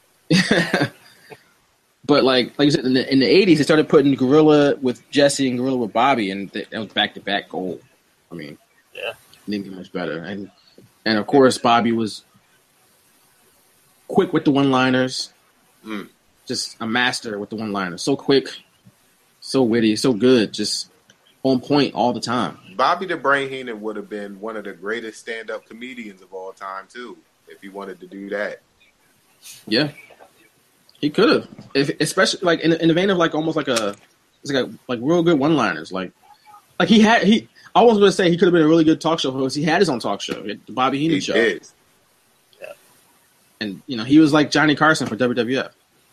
Speaker 4: But like you said, in the 80s, they started putting Gorilla with Jesse and Gorilla with Bobby, and that was back-to-back gold. I mean,
Speaker 5: yeah,
Speaker 4: didn't get much better. And of course, Bobby was quick with the one-liners, just a master with the one-liners. So quick, so witty, so good, just on point all the time.
Speaker 6: Bobby the Brain Heenan would have been one of the greatest stand-up comedians of all time too, if he wanted to do that.
Speaker 4: Yeah, he could have, especially like in the vein of like almost like like real good one-liners. Like I was going to say he could have been a really good talk show host. He had his own talk show, the Bobby Heenan Show.
Speaker 6: Did.
Speaker 5: Yeah,
Speaker 4: and he was like Johnny Carson for WWF.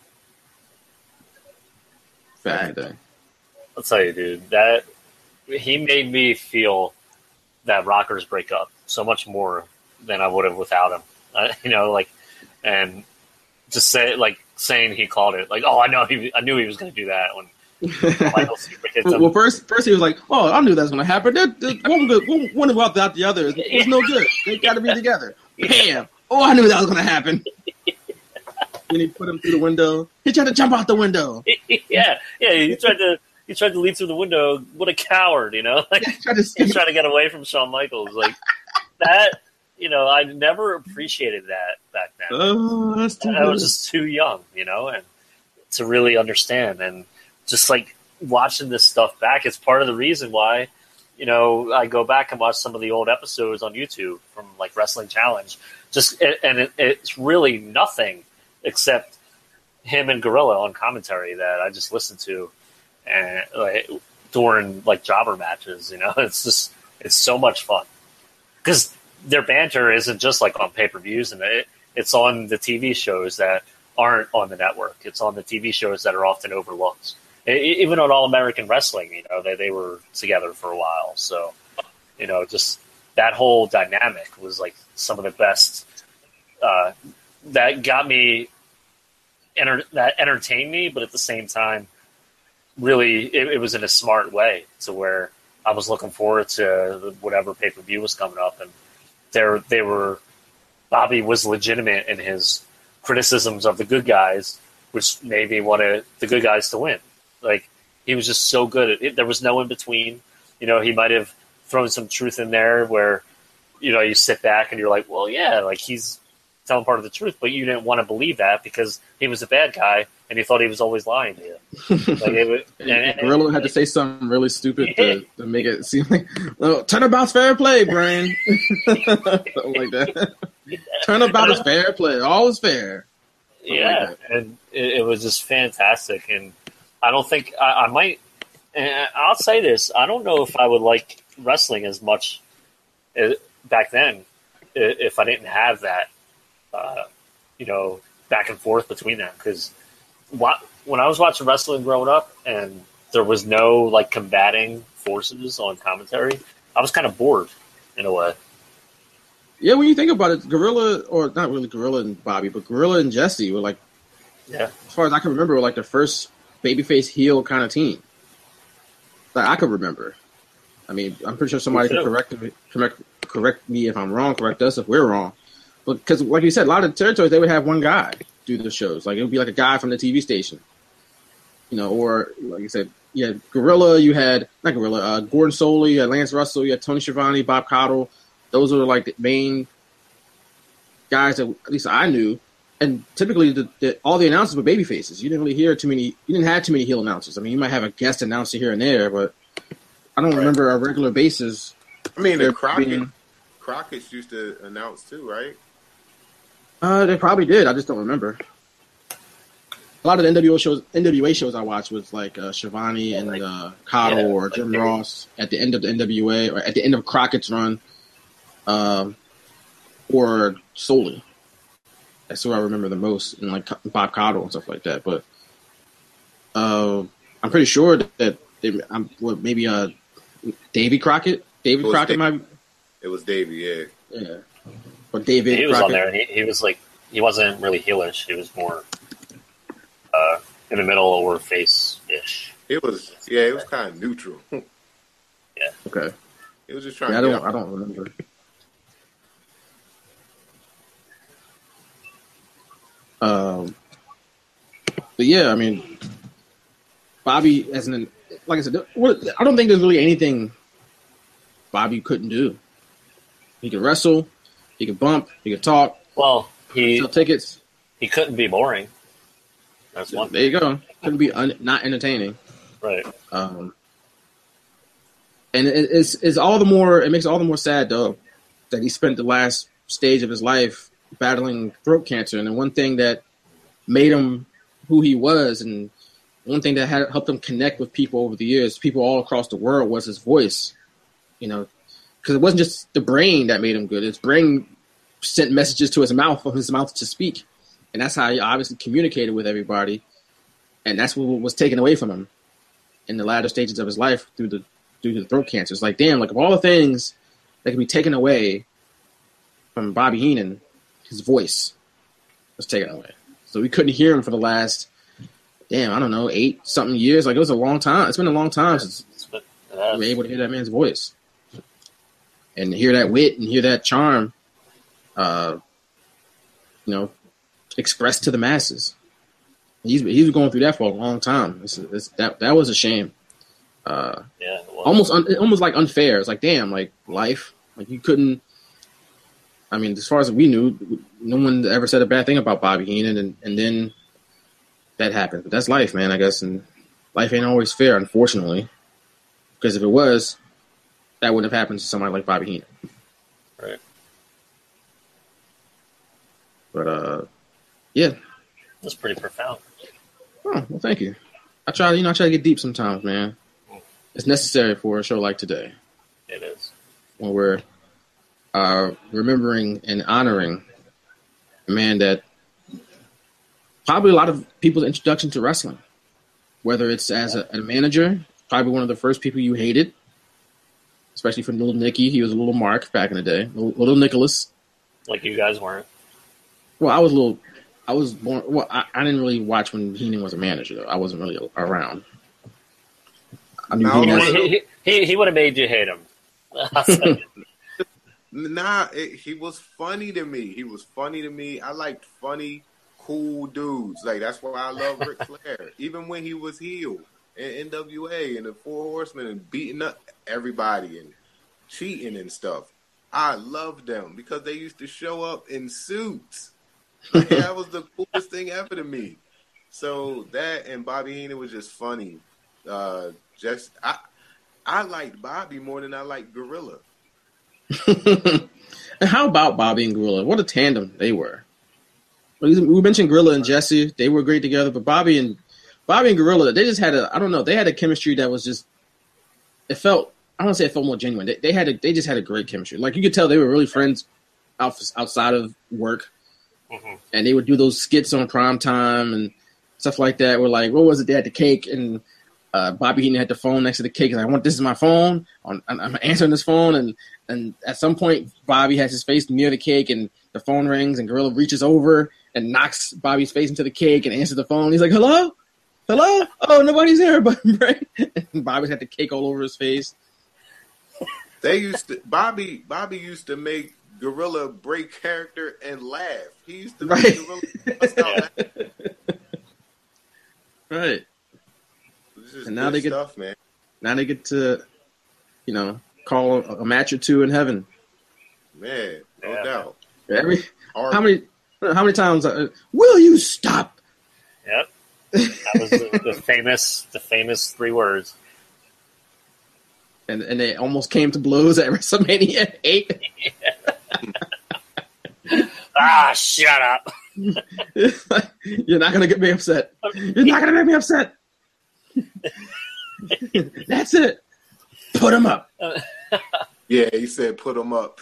Speaker 4: Back in the day.
Speaker 5: I'll tell you, dude, that he made me feel that rockers break up so much more than I would have without him. And just saying he called it, like, oh, I knew he was going to do that when Michael Super hits him.
Speaker 4: Well, first he was like, oh, I knew that was going to happen. One without the other is no good. They got to be together. Bam! Oh, I knew that was going to happen. Then he put him through the window. He tried to jump out the window.
Speaker 5: Yeah. He tried to leap through the window. What a coward, Like he's trying to get away from Shawn Michaels, like that. I never appreciated that back then.
Speaker 4: Oh, that's too
Speaker 5: I was just too young, and to really understand. And just like watching this stuff back, it's part of the reason why, I go back and watch some of the old episodes on YouTube from like Wrestling Challenge. It's really nothing except him and Gorilla on commentary that I just listen to, and during like jobber matches. It's so much fun because their banter isn't just like on pay-per-views, and it's on the TV shows that aren't on the network. It's on the TV shows that are often overlooked. Even on All American Wrestling, they were together for a while. So, just that whole dynamic was like some of the best. That got me, that entertained me, but at the same time, really, it was in a smart way to where I was looking forward to whatever pay-per-view was coming up, and Bobby was legitimate in his criticisms of the good guys, which made me wanted the good guys to win. Like, he was just so good at it. There was no in between. He might have thrown some truth in there where, you sit back and you're like, well, yeah, like he's telling part of the truth, but you didn't want to believe that because he was a bad guy and you thought he was always lying to you.
Speaker 4: Gorilla had to say something really stupid to make it seem like, turnabout's fair play, Brian. Something like that. Turnabout is fair play. All is fair. Something like
Speaker 5: and it was just fantastic. And I don't think I might, and I'll say this, I don't know if I would like wrestling as much back then if I didn't have that, back and forth between them. Because when I was watching wrestling growing up and there was no like combating forces on commentary, I was kind of bored in a way.
Speaker 4: Yeah, when you think about it, Gorilla, or not really Gorilla and Bobby, but Gorilla and Jesse were like, as far as I can remember, were like the first babyface heel kind of team that I could remember. I mean, I'm pretty sure somebody can correct me if I'm wrong, correct us if we're wrong. Because, like you said, a lot of territories, they would have one guy do the shows. Like, it would be like a guy from the TV station. Or, like you said, you had Gorilla, Gordon Soley, you had Lance Russell, you had Tony Schiavone, Bob Caudle. Those were, like, the main guys that at least I knew. And typically, all the announcers were baby faces. You didn't really hear too many. You didn't have too many heel announcers. I mean, you might have a guest announcer here and there, but I don't remember a regular basis.
Speaker 6: I mean, the Crockett's used to announce too, right?
Speaker 4: They probably did. I just don't remember. A lot of the NWA shows I watched was like Shivani and Cottle or Jim Ross at the end of the NWA or at the end of Crockett's run, or Solely. That's who I remember the most, and like Bob Cottle and stuff like that. But I'm pretty sure that maybe Davy Crockett. David Crockett might.
Speaker 6: It was Davy, yeah.
Speaker 4: Yeah. Or David.
Speaker 5: He was
Speaker 4: Crockett.
Speaker 5: on there. And he was like, he wasn't really heelish. He was more in the middle or face-ish.
Speaker 6: It was kind of neutral.
Speaker 5: Yeah.
Speaker 4: Okay.
Speaker 6: It was just trying.
Speaker 4: I don't remember. But yeah, I mean, Bobby, like I said, I don't think there's really anything Bobby couldn't do. He could wrestle, he could bump, he could talk.
Speaker 5: Well,
Speaker 4: sell tickets.
Speaker 5: He couldn't be boring. That's one thing.
Speaker 4: There you go. Couldn't be not entertaining.
Speaker 5: Right.
Speaker 4: And it's all the more. It makes it all the more sad though that he spent the last stage of his life battling throat cancer, and the one thing that made him who he was, and one thing that had helped him connect with people over the years, people all across the world, was his voice. You know, because it wasn't just the brain that made him good; his brain sent messages to his mouth for his mouth to speak, and that's how he obviously communicated with everybody. And that's what was taken away from him in the latter stages of his life due to the throat cancer. It's like, damn, like of all the things that could be taken away from Bobby Heenan, his voice was taken away. So we couldn't hear him for the last, I don't know, 8-something years. Like, it was a long time. It's been a long time since we were able to hear that man's voice. And hear that wit and hear that charm, expressed to the masses. He's been going through that for a long time. That was a shame. Almost like unfair. It's like, damn, like life. Like you couldn't. I mean, as far as we knew, no one ever said a bad thing about Bobby Heenan, and then that happened. But that's life, man, I guess. And life ain't always fair, unfortunately. Because if it was, that wouldn't have happened to somebody like Bobby Heenan.
Speaker 5: Right.
Speaker 4: But yeah.
Speaker 5: That's pretty profound.
Speaker 4: Oh, well, thank you. I try to get deep sometimes, man. It's necessary for a show like today.
Speaker 5: It is.
Speaker 4: When we're remembering and honoring a man that probably a lot of people's introduction to wrestling, whether it's as a manager, probably one of the first people you hated, especially for Little Nicky. He was a little Mark back in the day, little Nicholas.
Speaker 5: Like you guys weren't.
Speaker 4: Well, I was born. Well, I didn't really watch when Heenan was a manager, though. I wasn't really around. I mean,
Speaker 5: he would have made you hate him.
Speaker 6: He was funny to me. I liked funny, cool dudes. Like, that's why I love Ric Flair. Even when he was heel in NWA and the Four Horsemen and beating up everybody and cheating and stuff. I loved them because they used to show up in suits. Like, that was the coolest thing ever to me. So that and Bobby Heenan was just funny. I liked Bobby more than I liked Gorilla.
Speaker 4: And how about Bobby and Gorilla? What a tandem they were. We mentioned Gorilla and Jesse. They were great together, but Bobby and Gorilla, they just had they had a chemistry that was just, I don't want to say it felt more genuine. They just had a great chemistry. Like, you could tell they were really friends outside of work. Mm-hmm. And they would do those skits on primetime and stuff like that. Where, like, what was it? They had the cake, and Bobby Heenan had the phone next to the cake. And this is my phone. I'm answering this phone, and at some point, Bobby has his face near the cake, and the phone rings, and Gorilla reaches over and knocks Bobby's face into the cake and answers the phone. He's like, "Hello? Hello? Oh, nobody's there, but right." And Bobby's had the cake all over his face.
Speaker 6: Bobby used to make Gorilla break character and laugh. He used to make Gorilla bust out.
Speaker 4: Right. And now they get
Speaker 6: stuff, man.
Speaker 4: Now they get to, call a match or two in heaven.
Speaker 6: Man, no doubt.
Speaker 4: How How many times? Will you stop?
Speaker 5: Yep. That was the famous 3 words.
Speaker 4: And they almost came to blows at WrestleMania 8.
Speaker 5: Shut up.
Speaker 4: You're not gonna get me upset. You're not gonna make me upset. That's it. Put him up.
Speaker 6: Yeah, he said put him up.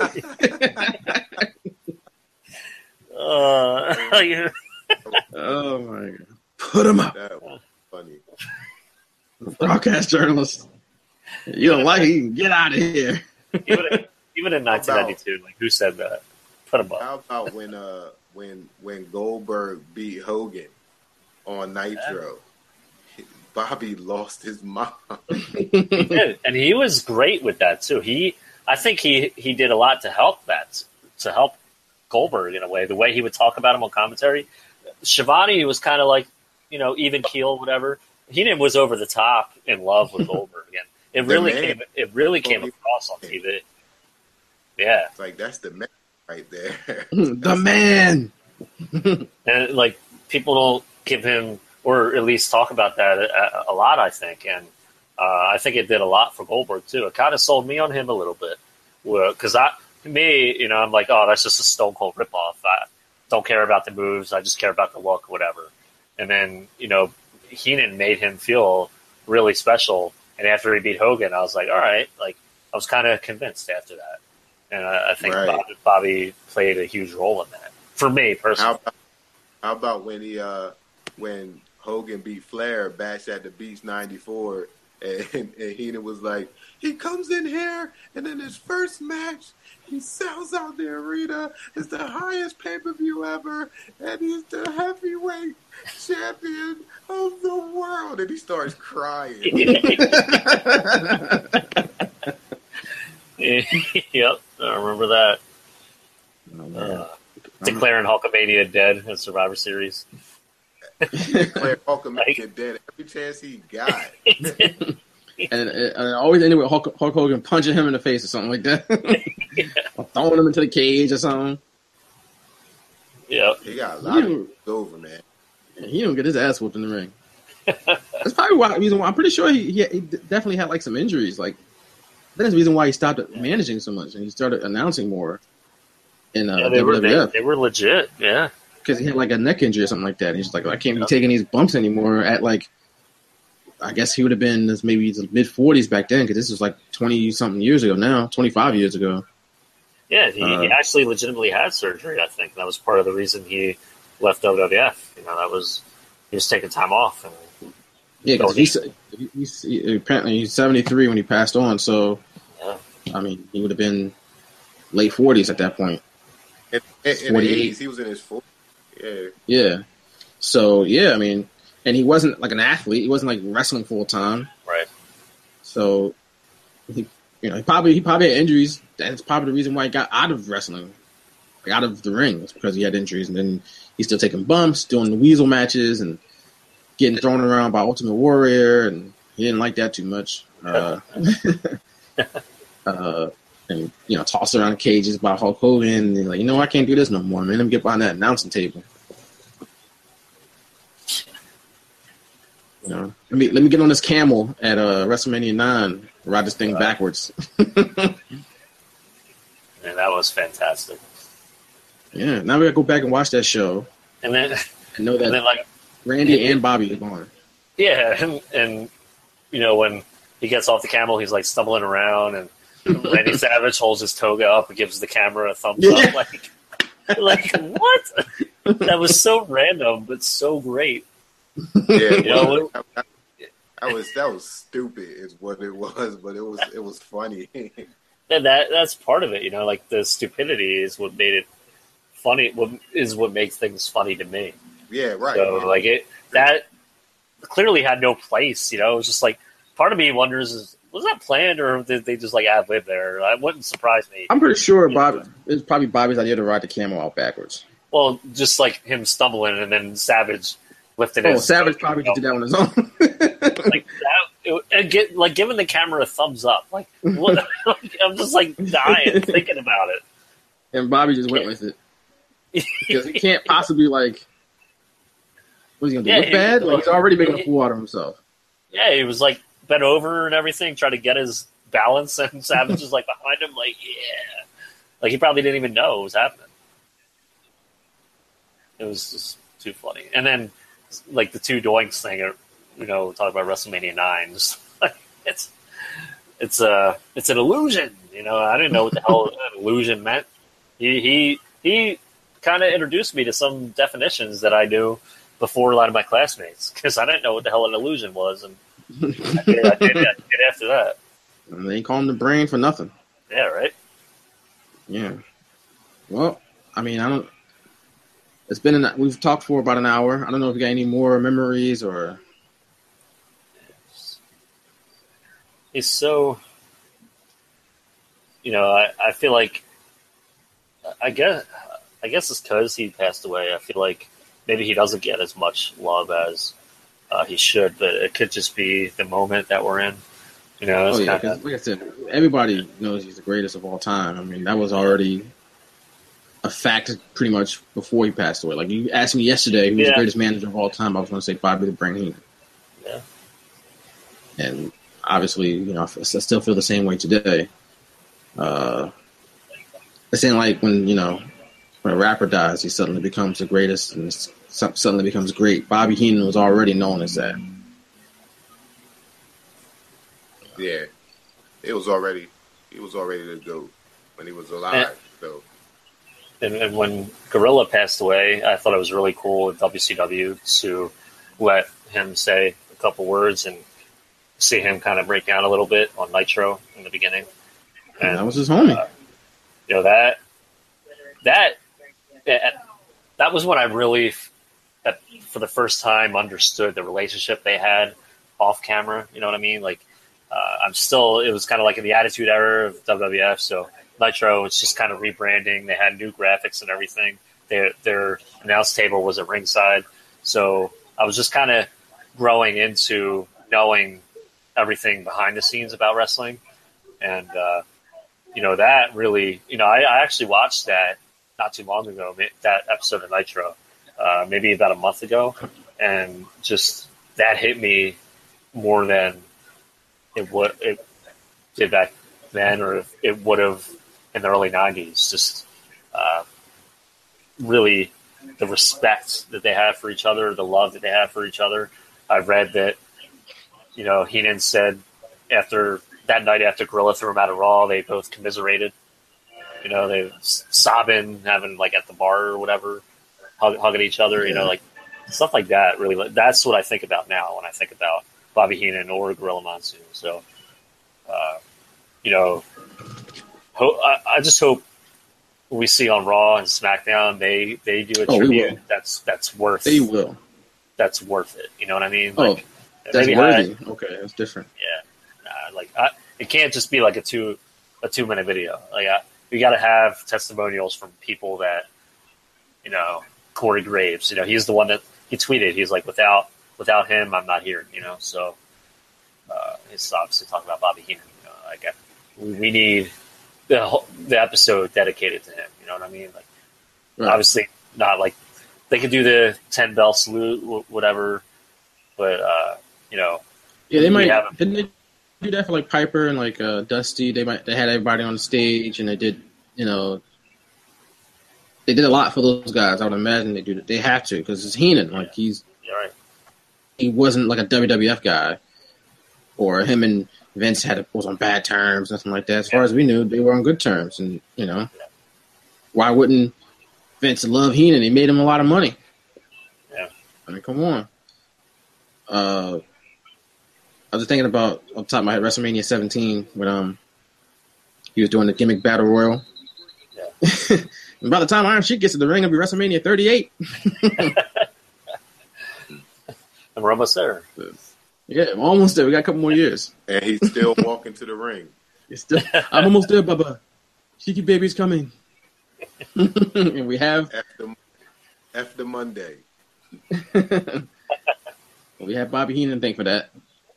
Speaker 4: Oh my god. Put him up.
Speaker 6: That was funny.
Speaker 4: Broadcast journalist. You don't like it, you can get out of here.
Speaker 5: Even in 1992, like who said that? Put him up.
Speaker 6: How about when Goldberg beat Hogan on Nitro? Bobby lost his mind.
Speaker 5: He did, and he was great with that too. I think he did a lot to help Goldberg in a way. The way he would talk about him on commentary. Shivani was kind of like, even keel, whatever. Heenan was over the top in love with Goldberg, and it really came across on TV. Yeah,
Speaker 6: it's like that's the man right there.
Speaker 4: The man.
Speaker 5: And like people don't give him, or at least talk about that a lot, I think, and I think it did a lot for Goldberg too. It kind of sold me on him a little bit, because I'm like, oh, that's just a Stone Cold ripoff. I don't care about the moves. I just care about the look, whatever. And then Heenan made him feel really special. And after he beat Hogan, I was like, all right, like I was kind of convinced after that. And I think Bobby played a huge role in that for me personally.
Speaker 6: How about when Hogan beat Flair, Bash at the Beach '94, and Heenan was like, he comes in here, and in his first match, he sells out the arena. It's the highest pay-per-view ever, and he's the heavyweight champion of the world. And he starts crying.
Speaker 5: Yep, I remember that. Declaring Hulkamania dead in Survivor Series.
Speaker 6: Declaring Hulkamania dead every chance he got.
Speaker 4: And it always ended with Hulk Hogan punching him in the face or something like that. Or throwing him into the cage or something.
Speaker 5: Yep.
Speaker 6: He got a lot of over, man.
Speaker 4: He don't get his ass whooped in the ring. That's probably reason why. I'm pretty sure he definitely had like some injuries. Like that's the reason why he stopped managing so much and he started announcing more. In WWF.
Speaker 5: They were legit, yeah.
Speaker 4: Because he had like a neck injury or something like that. And he's just like, I can't be taking these bumps anymore. At like, I guess he would have been maybe mid 40s back then. Because this was like 20 something years ago now, 25 years ago.
Speaker 5: Yeah, he actually legitimately had surgery. I think that was part of the reason he left WWF. He was taking time off.
Speaker 4: Yeah, because apparently he's 73 when he passed on. So, I mean, he would have been late 40s at that point.
Speaker 6: In the 80s, he was in his 40s. Yeah. Yeah.
Speaker 4: So, I mean, and he wasn't like an athlete. He wasn't like wrestling full time.
Speaker 5: Right.
Speaker 4: So, he probably had injuries. That's probably the reason why he got out of wrestling, like out of the ring. It's because he had injuries. And then he's still taking bumps, doing the Weasel matches, and getting thrown around by Ultimate Warrior. And he didn't like that too much. And toss around cages by Hulk Hogan. And like, I can't do this no more, man. Let me get behind that announcing table. Let me get on this camel at WrestleMania 9. Ride this thing backwards.
Speaker 5: And that was fantastic.
Speaker 4: Yeah, now we gotta go back and watch that show.
Speaker 5: And then
Speaker 4: know that like Randy and Bobby are gone.
Speaker 5: Yeah, and when he gets off the camel, he's like stumbling around and Randy Savage holds his toga up and gives the camera a thumbs up. Like what? That was so random, but so great.
Speaker 6: Yeah, that was stupid, is what it was, but it was funny.
Speaker 5: And that's part of it, like the stupidity is what made it funny. What makes things funny to me.
Speaker 6: Yeah, right.
Speaker 5: So that clearly had no place. It was just like part of me wonders was that planned or did they just like ad lib there? That wouldn't surprise me.
Speaker 4: I'm pretty sure it's probably Bobby's idea to ride the camel out backwards.
Speaker 5: Well, just like him stumbling and then Savage lifting his.
Speaker 4: Savage probably did that on his own.
Speaker 5: Like that, and giving the camera a thumbs up. Like what? I'm just like dying thinking about it.
Speaker 4: And Bobby just went with it. Because he can't possibly, like, what's he going to do, look bad? Like, he's already making a fool out of himself.
Speaker 5: Yeah, he was, like, bent over and everything, trying to get his balance, and Savage is, like, behind him, like, yeah. Like, he probably didn't even know what was happening. It was just too funny. And then, like, the two doinks thing, you know, talk about WrestleMania 9, just, like, it's an illusion, you know. I didn't know what the hell an illusion meant. He kind of introduced me to some definitions that I knew before a lot of my classmates, because I didn't know what the hell an illusion was, and I did after that.
Speaker 4: And they call him the brain for nothing.
Speaker 5: Yeah, right.
Speaker 4: Yeah. Well, I mean, we've talked for about an hour. I don't know if you got any more memories or.
Speaker 5: He's so, you know, I feel like, I guess it's because he passed away. I feel like maybe he doesn't get as much love as he should, but it could just be the moment that we're in. You know,
Speaker 4: like I said, everybody knows he's the greatest of all time. I mean, that was already a fact pretty much before he passed away. Like, you asked me yesterday who's the greatest manager of all time, I was going to say Bobby the Brain Heenan.
Speaker 5: Yeah.
Speaker 4: And obviously, you know, I still feel the same way today. It's ain't like when a rapper dies, he suddenly becomes the greatest and suddenly becomes great. Bobby Heenan was already known as that.
Speaker 6: Yeah, he was already the GOAT when he was alive.
Speaker 5: And when Gorilla passed away, I thought it was really cool at WCW to let him say a couple words and see him kind of break down a little bit on Nitro in the beginning. And
Speaker 4: that was his homie.
Speaker 5: You know, that was when I really, for the first time, understood the relationship they had off camera. You know what I mean? Like, it was kind of like in the Attitude Era of WWF. So Nitro was just kind of rebranding. They had new graphics and everything. Their announce table was at ringside. So I was just kind of growing into knowing everything behind the scenes about wrestling. And, that really, I actually watched that not too long ago, that episode of Nitro, maybe about a month ago. And just that hit me more than it did back then, or if it would have in the early 90s. Just really the respect that they have for each other, the love that they have for each other. I've read that, Heenan said that night after Gorilla threw him out of Raw, they both commiserated. They were sobbing, having like at the bar or whatever, hugging each other, like stuff like that. Really, that's what I think about now when I think about Bobby Heenan or Gorilla Monsoon. So, I just hope we see on Raw and SmackDown they do a tribute that's worth.
Speaker 4: They will.
Speaker 5: That's worth it. You know what I mean?
Speaker 4: Like, that's worthy. Okay, that's different.
Speaker 5: Yeah, it can't just be like a 2-minute video. Like, we got to have testimonials from people that, Corey Graves. He's the one that he tweeted. He's like, without him, I'm not here. So he's obviously talking about Bobby Heenan. We need the episode dedicated to him. You know what I mean? Like,
Speaker 4: right.
Speaker 5: Obviously not like they could do the 10 bell salute, whatever. But
Speaker 4: yeah, they might. Didn't they do that for like Piper and like Dusty? They had everybody on the stage and they did. They did a lot for those guys. I would imagine they do. They have to because it's Heenan. Like
Speaker 5: You're right.
Speaker 4: He wasn't like a WWF guy, or him and Vince was on bad terms, nothing like that. As far as we knew, they were on good terms, and why wouldn't Vince love Heenan? He made him a lot of money.
Speaker 5: Yeah,
Speaker 4: I mean, come on. I was just thinking about off the top of my head WrestleMania 17 when he was doing the gimmick battle royal.
Speaker 5: Yeah.
Speaker 4: And by the time Iron Sheik gets to the ring, it'll be WrestleMania 38.
Speaker 5: And we're almost there.
Speaker 4: Yeah, I'm almost there. We got a couple more years.
Speaker 6: And he's still walking to the ring.
Speaker 4: I'm almost there, Bubba. Sheiky Baby's coming. And we have...
Speaker 6: After Monday.
Speaker 4: We have Bobby Heenan to thank for that.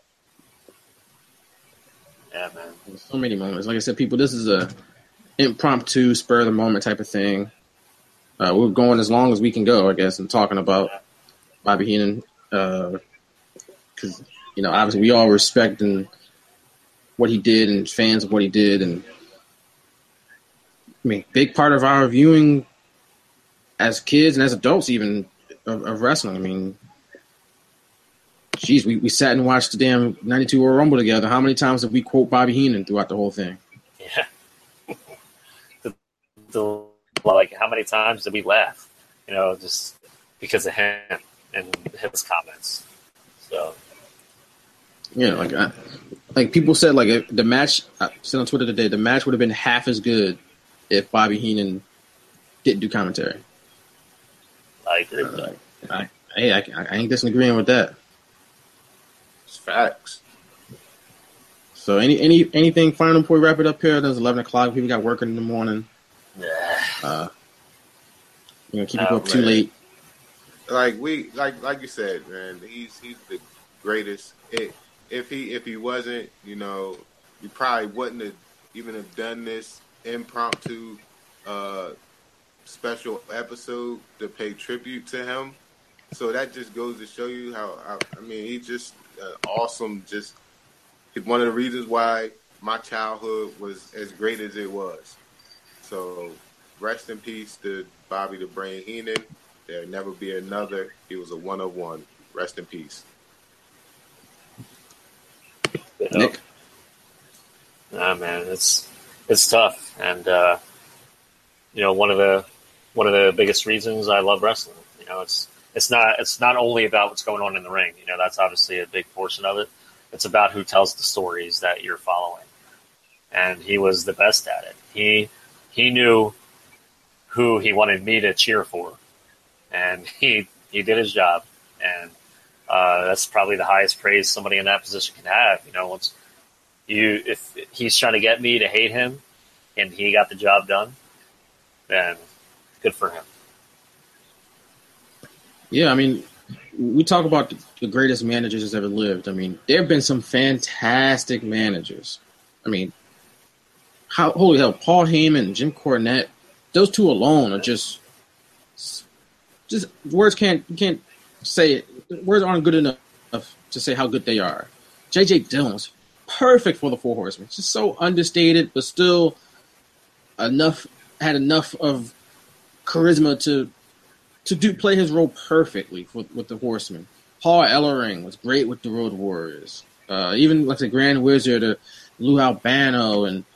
Speaker 5: Yeah, man.
Speaker 4: There's so many moments. Like I said, people, this is a impromptu, spur of the moment type of thing. We're going as long as we can go, I guess, and talking about Bobby Heenan. Because, obviously we all respect and what he did and fans of what he did. And, big part of our viewing as kids and as adults even of wrestling. Geez, we sat and watched the damn 92 Royal Rumble together. How many times did we quote Bobby Heenan throughout the whole thing?
Speaker 5: Yeah. How many times did we laugh? Just because of him and his comments. So.
Speaker 4: Yeah, like people said, the match, I said on Twitter today, the match would have been half as good if Bobby Heenan didn't do commentary.
Speaker 5: I agree with that.
Speaker 4: I ain't disagreeing with that.
Speaker 6: It's facts.
Speaker 4: So anything final before we wrap it up here? It's 11 o'clock. People got working in the morning.
Speaker 5: Yeah.
Speaker 4: Keep it up too late.
Speaker 6: Like you said, man, he's the greatest. If he wasn't, you probably wouldn't have even have done this impromptu special episode to pay tribute to him. So that just goes to show you how he's just awesome. Just one of the reasons why my childhood was as great as it was. So rest in peace to Bobby the Brain Heenan. There'll never be another. He was a one of one. Rest in peace.
Speaker 4: Nick?
Speaker 5: Nah, man, it's tough, and one of the biggest reasons I love wrestling. It's not only about what's going on in the ring. That's obviously a big portion of it. It's about who tells the stories that you're following, and he was the best at it. He knew who he wanted me to cheer for, and he did his job, and that's probably the highest praise somebody in that position can have. If he's trying to get me to hate him, and he got the job done, then good for him. Yeah,
Speaker 4: we talk about the greatest managers that's ever lived. There have been some fantastic managers. Holy hell, Paul Heyman, Jim Cornette, those two alone are just words can't say it. Words aren't good enough to say how good they are. J.J. Dillon's perfect for the Four Horsemen. Just so understated, but still had enough of charisma to play his role perfectly with the Horsemen. Paul Ellering was great with the Road Warriors. Even like the Grand Wizard, Lou Albano, and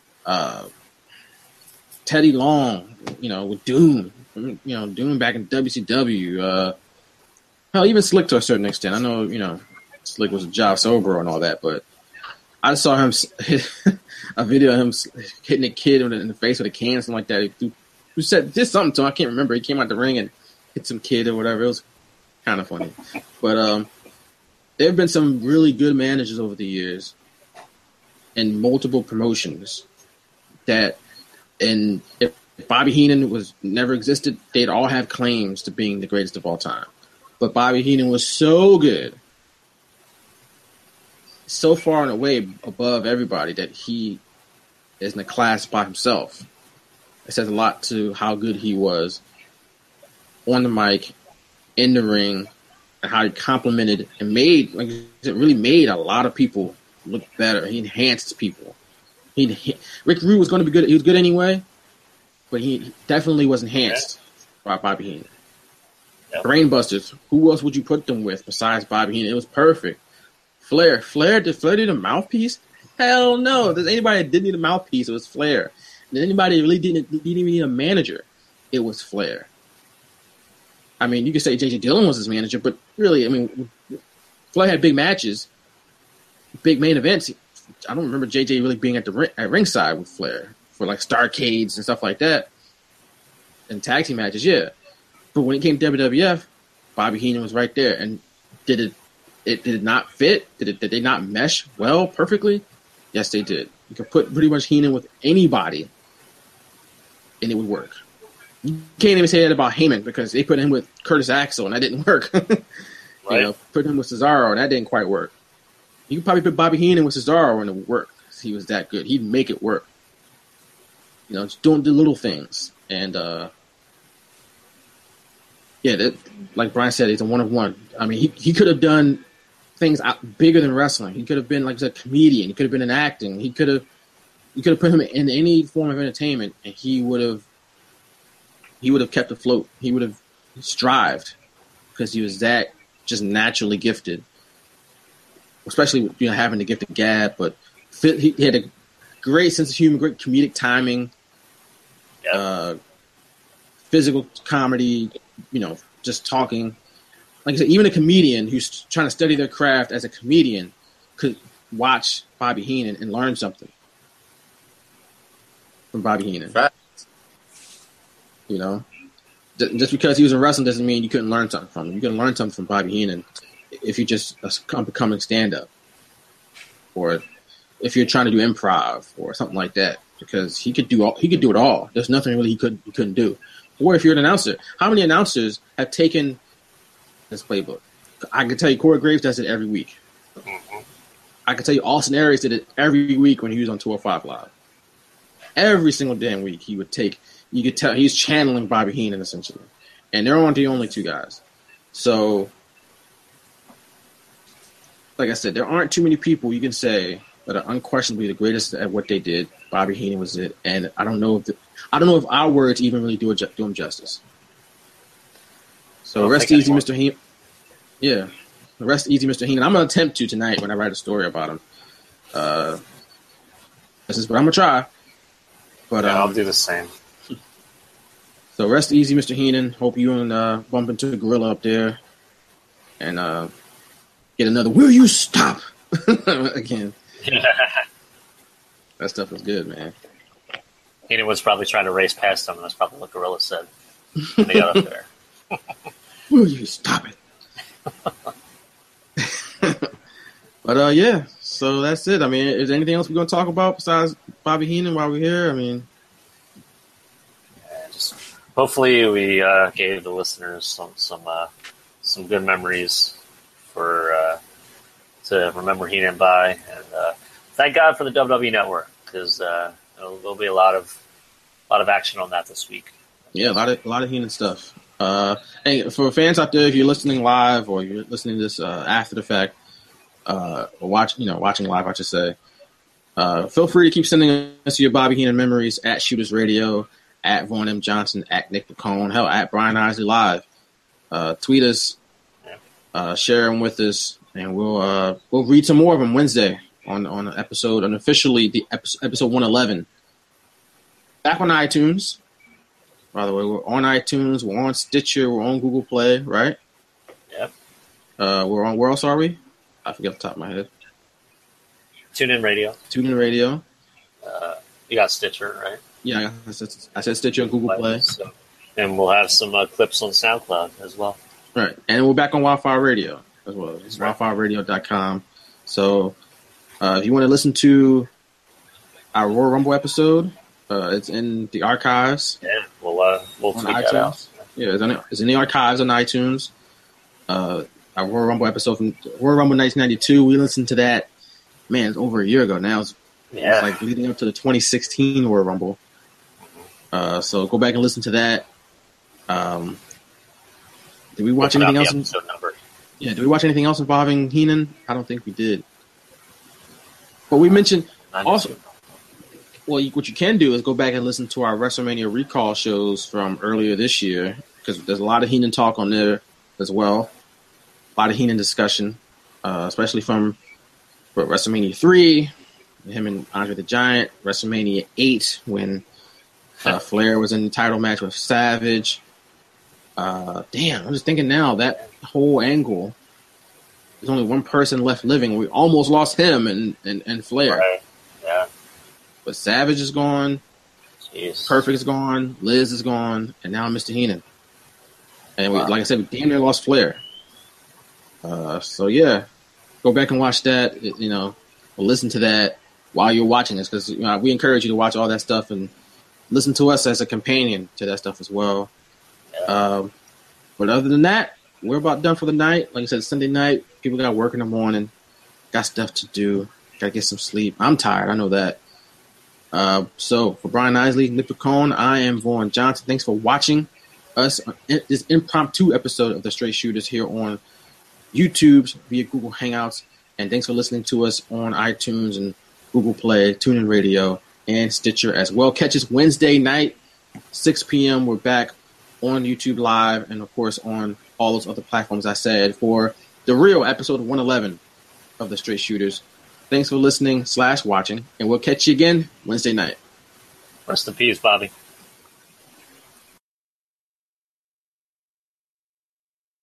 Speaker 4: Teddy Long. With Doom. Doom back in WCW. Hell, even Slick to a certain extent. I know, Slick was a job sober and all that, but I saw him a video of him hitting a kid in the face with a can, something like that. Who did something to him? I can't remember. He came out the ring and hit some kid or whatever. It was kind of funny. But there have been some really good managers over the years in multiple promotions and if Bobby Heenan was never existed, they'd all have claims to being the greatest of all time. But Bobby Heenan was so good, so far and away above everybody that he is in a class by himself. It says a lot to how good he was on the mic, in the ring, and how he complimented and really made a lot of people look better. He enhanced people. Rick Rude was going to be good. He was good anyway, but he definitely was enhanced by Bobby Heenan. Yep. Brainbusters. Who else would you put them with besides Bobby Heenan? It was perfect. Flair. Did Flair need a mouthpiece? Hell no. If there's anybody that didn't need a mouthpiece, it was Flair. And anybody really didn't even need a manager, it was Flair. You could say J.J. Dillon was his manager, but really, Flair had big matches, big main events. I don't remember J.J. really being at ringside with Flair for like Starcades and stuff like that, and tag team matches, yeah. But when it came to WWF, Bobby Heenan was right there. And did it not fit? Did they not mesh well perfectly? Yes, they did. You could put pretty much Heenan with anybody, and it would work. You can't even say that about Heyman because they put him with Curtis Axel, and that didn't work. Right. Put him with Cesaro, and that didn't quite work. You could probably put Bobby Heenan with Cesaro, and it would work. He was that good. He'd make it work. Just doing the little things. And like Brian said, he's a one-of-one. I mean, he could have done things bigger than wrestling. He could have been, like I said, a comedian. He could have been in acting. You could have put him in any form of entertainment, and he would have kept afloat. He would have strived because he was that just naturally gifted, especially having the gift of gab. But he had a great sense of humor, great comedic timing, physical comedy. Just talking. Like I said, even a comedian who's trying to study their craft as a comedian could watch Bobby Heenan and learn something from Bobby Heenan.
Speaker 6: Facts.
Speaker 4: Just because he was in wrestling doesn't mean you couldn't learn something from him. You can learn something from Bobby Heenan if you just becoming stand-up, or if you're trying to do improv or something like that. Because he could do it all. There's nothing really he couldn't do. Or if you're an announcer, how many announcers have taken this playbook? I can tell you Corey Graves does it every week.
Speaker 5: Mm-hmm.
Speaker 4: I can tell you Austin Aries did it every week when he was on 205 Live. Every single damn week he would take. You could tell he's channeling Bobby Heenan essentially, and they're only the only two guys. So, like I said, there aren't too many people you can say that are unquestionably the greatest at what they did. Bobby Heenan was it, and I don't know if our words even really do him justice. So rest easy, Mr. Heenan. Yeah, rest easy, Mr. Heenan. I'm gonna attempt to tonight when I write a story about him. This is what I'm gonna try. But
Speaker 5: I'll do the same.
Speaker 4: So rest easy, Mr. Heenan. Hope you and bump into the gorilla up there, and get another. Will you stop again? That stuff was good, man.
Speaker 5: Heenan was probably trying to race past him, and that's probably what Gorilla said when they got up there.
Speaker 4: Will you stop it? But yeah, so that's it. I mean, is there anything else we're going to talk about besides Bobby Heenan while we're here? I mean,
Speaker 5: just hopefully we gave the listeners some good memories to remember Heenan by, and thank God for the WWE Network, because there'll be a lot of action on that this week.
Speaker 4: Yeah, a lot of Heenan stuff. Hey, for fans out there, if you're listening live or you're listening to this after the fact, or watching live, I should say, feel free to keep sending us your Bobby Heenan memories at Shooters Radio, at Vaughn M. Johnson, at Nick McCone, hell, at Brian Isley Live. Tweet us, share them with us, and we'll read some more of them Wednesday on an episode, unofficially the episode 111. Back on iTunes. By the way, we're on iTunes, we're on Stitcher, we're on Google Play, right?
Speaker 5: Yep.
Speaker 4: We're on, where else are we? I forget off the top of my head.
Speaker 5: TuneIn Radio.
Speaker 4: TuneIn Radio.
Speaker 5: You got Stitcher, right?
Speaker 4: Yeah, I said Stitcher and Google Play.
Speaker 5: So, and we'll have some clips on SoundCloud as well.
Speaker 4: Right. And we're back on Wildfire Radio as well. It's wildfireradio.com. So if you want to listen to our Royal Rumble episode, it's in the archives.
Speaker 5: Yeah, we'll tweet that out.
Speaker 4: Yeah, it's in the archives on iTunes. Our Royal Rumble episode from Royal Rumble 1992. We listened to that. Man, it's over a year ago now. It's like leading up to the 2016 Royal Rumble. So go back and listen to that. Did we watch anything else? Did we watch anything else involving Heenan? I don't think we did. But we mentioned also. Well, what you can do is go back and listen to our WrestleMania recall shows from earlier this year, because there's a lot of Heenan talk on there as well. A lot of Heenan discussion, especially from WrestleMania 3, him and Andre the Giant, WrestleMania 8, when Flair was in the title match with Savage. I'm just thinking now, that whole angle, there's only one person left living. We almost lost him and Flair.
Speaker 5: Right. Yeah.
Speaker 4: But Savage is gone.
Speaker 5: Jeez.
Speaker 4: Perfect is gone. Liz is gone. And now Mr. Heenan. And like I said, we damn near lost Flair. So yeah, go back and watch that. Or listen to that while you're watching this, because we encourage you to watch all that stuff and listen to us as a companion to that stuff as well. Yeah. But other than that, we're about done for the night. Like I said, Sunday night, people got work in the morning, got stuff to do, got to get some sleep. I'm tired, I know that. So for Brian Isley, Nick McCone, I am Vaughn Johnson. Thanks for watching. us this impromptu episode of the Straight Shooters here on YouTube via Google Hangouts. And thanks for listening to us on iTunes and Google Play, TuneIn Radio, and Stitcher as well. Catch us Wednesday night, 6 p.m. We're back on YouTube Live and, of course, on all those other platforms I said for the real episode 111 of the Straight Shooters. Thanks for listening / watching, and we'll catch you again Wednesday night.
Speaker 5: Rest in peace, Bobby.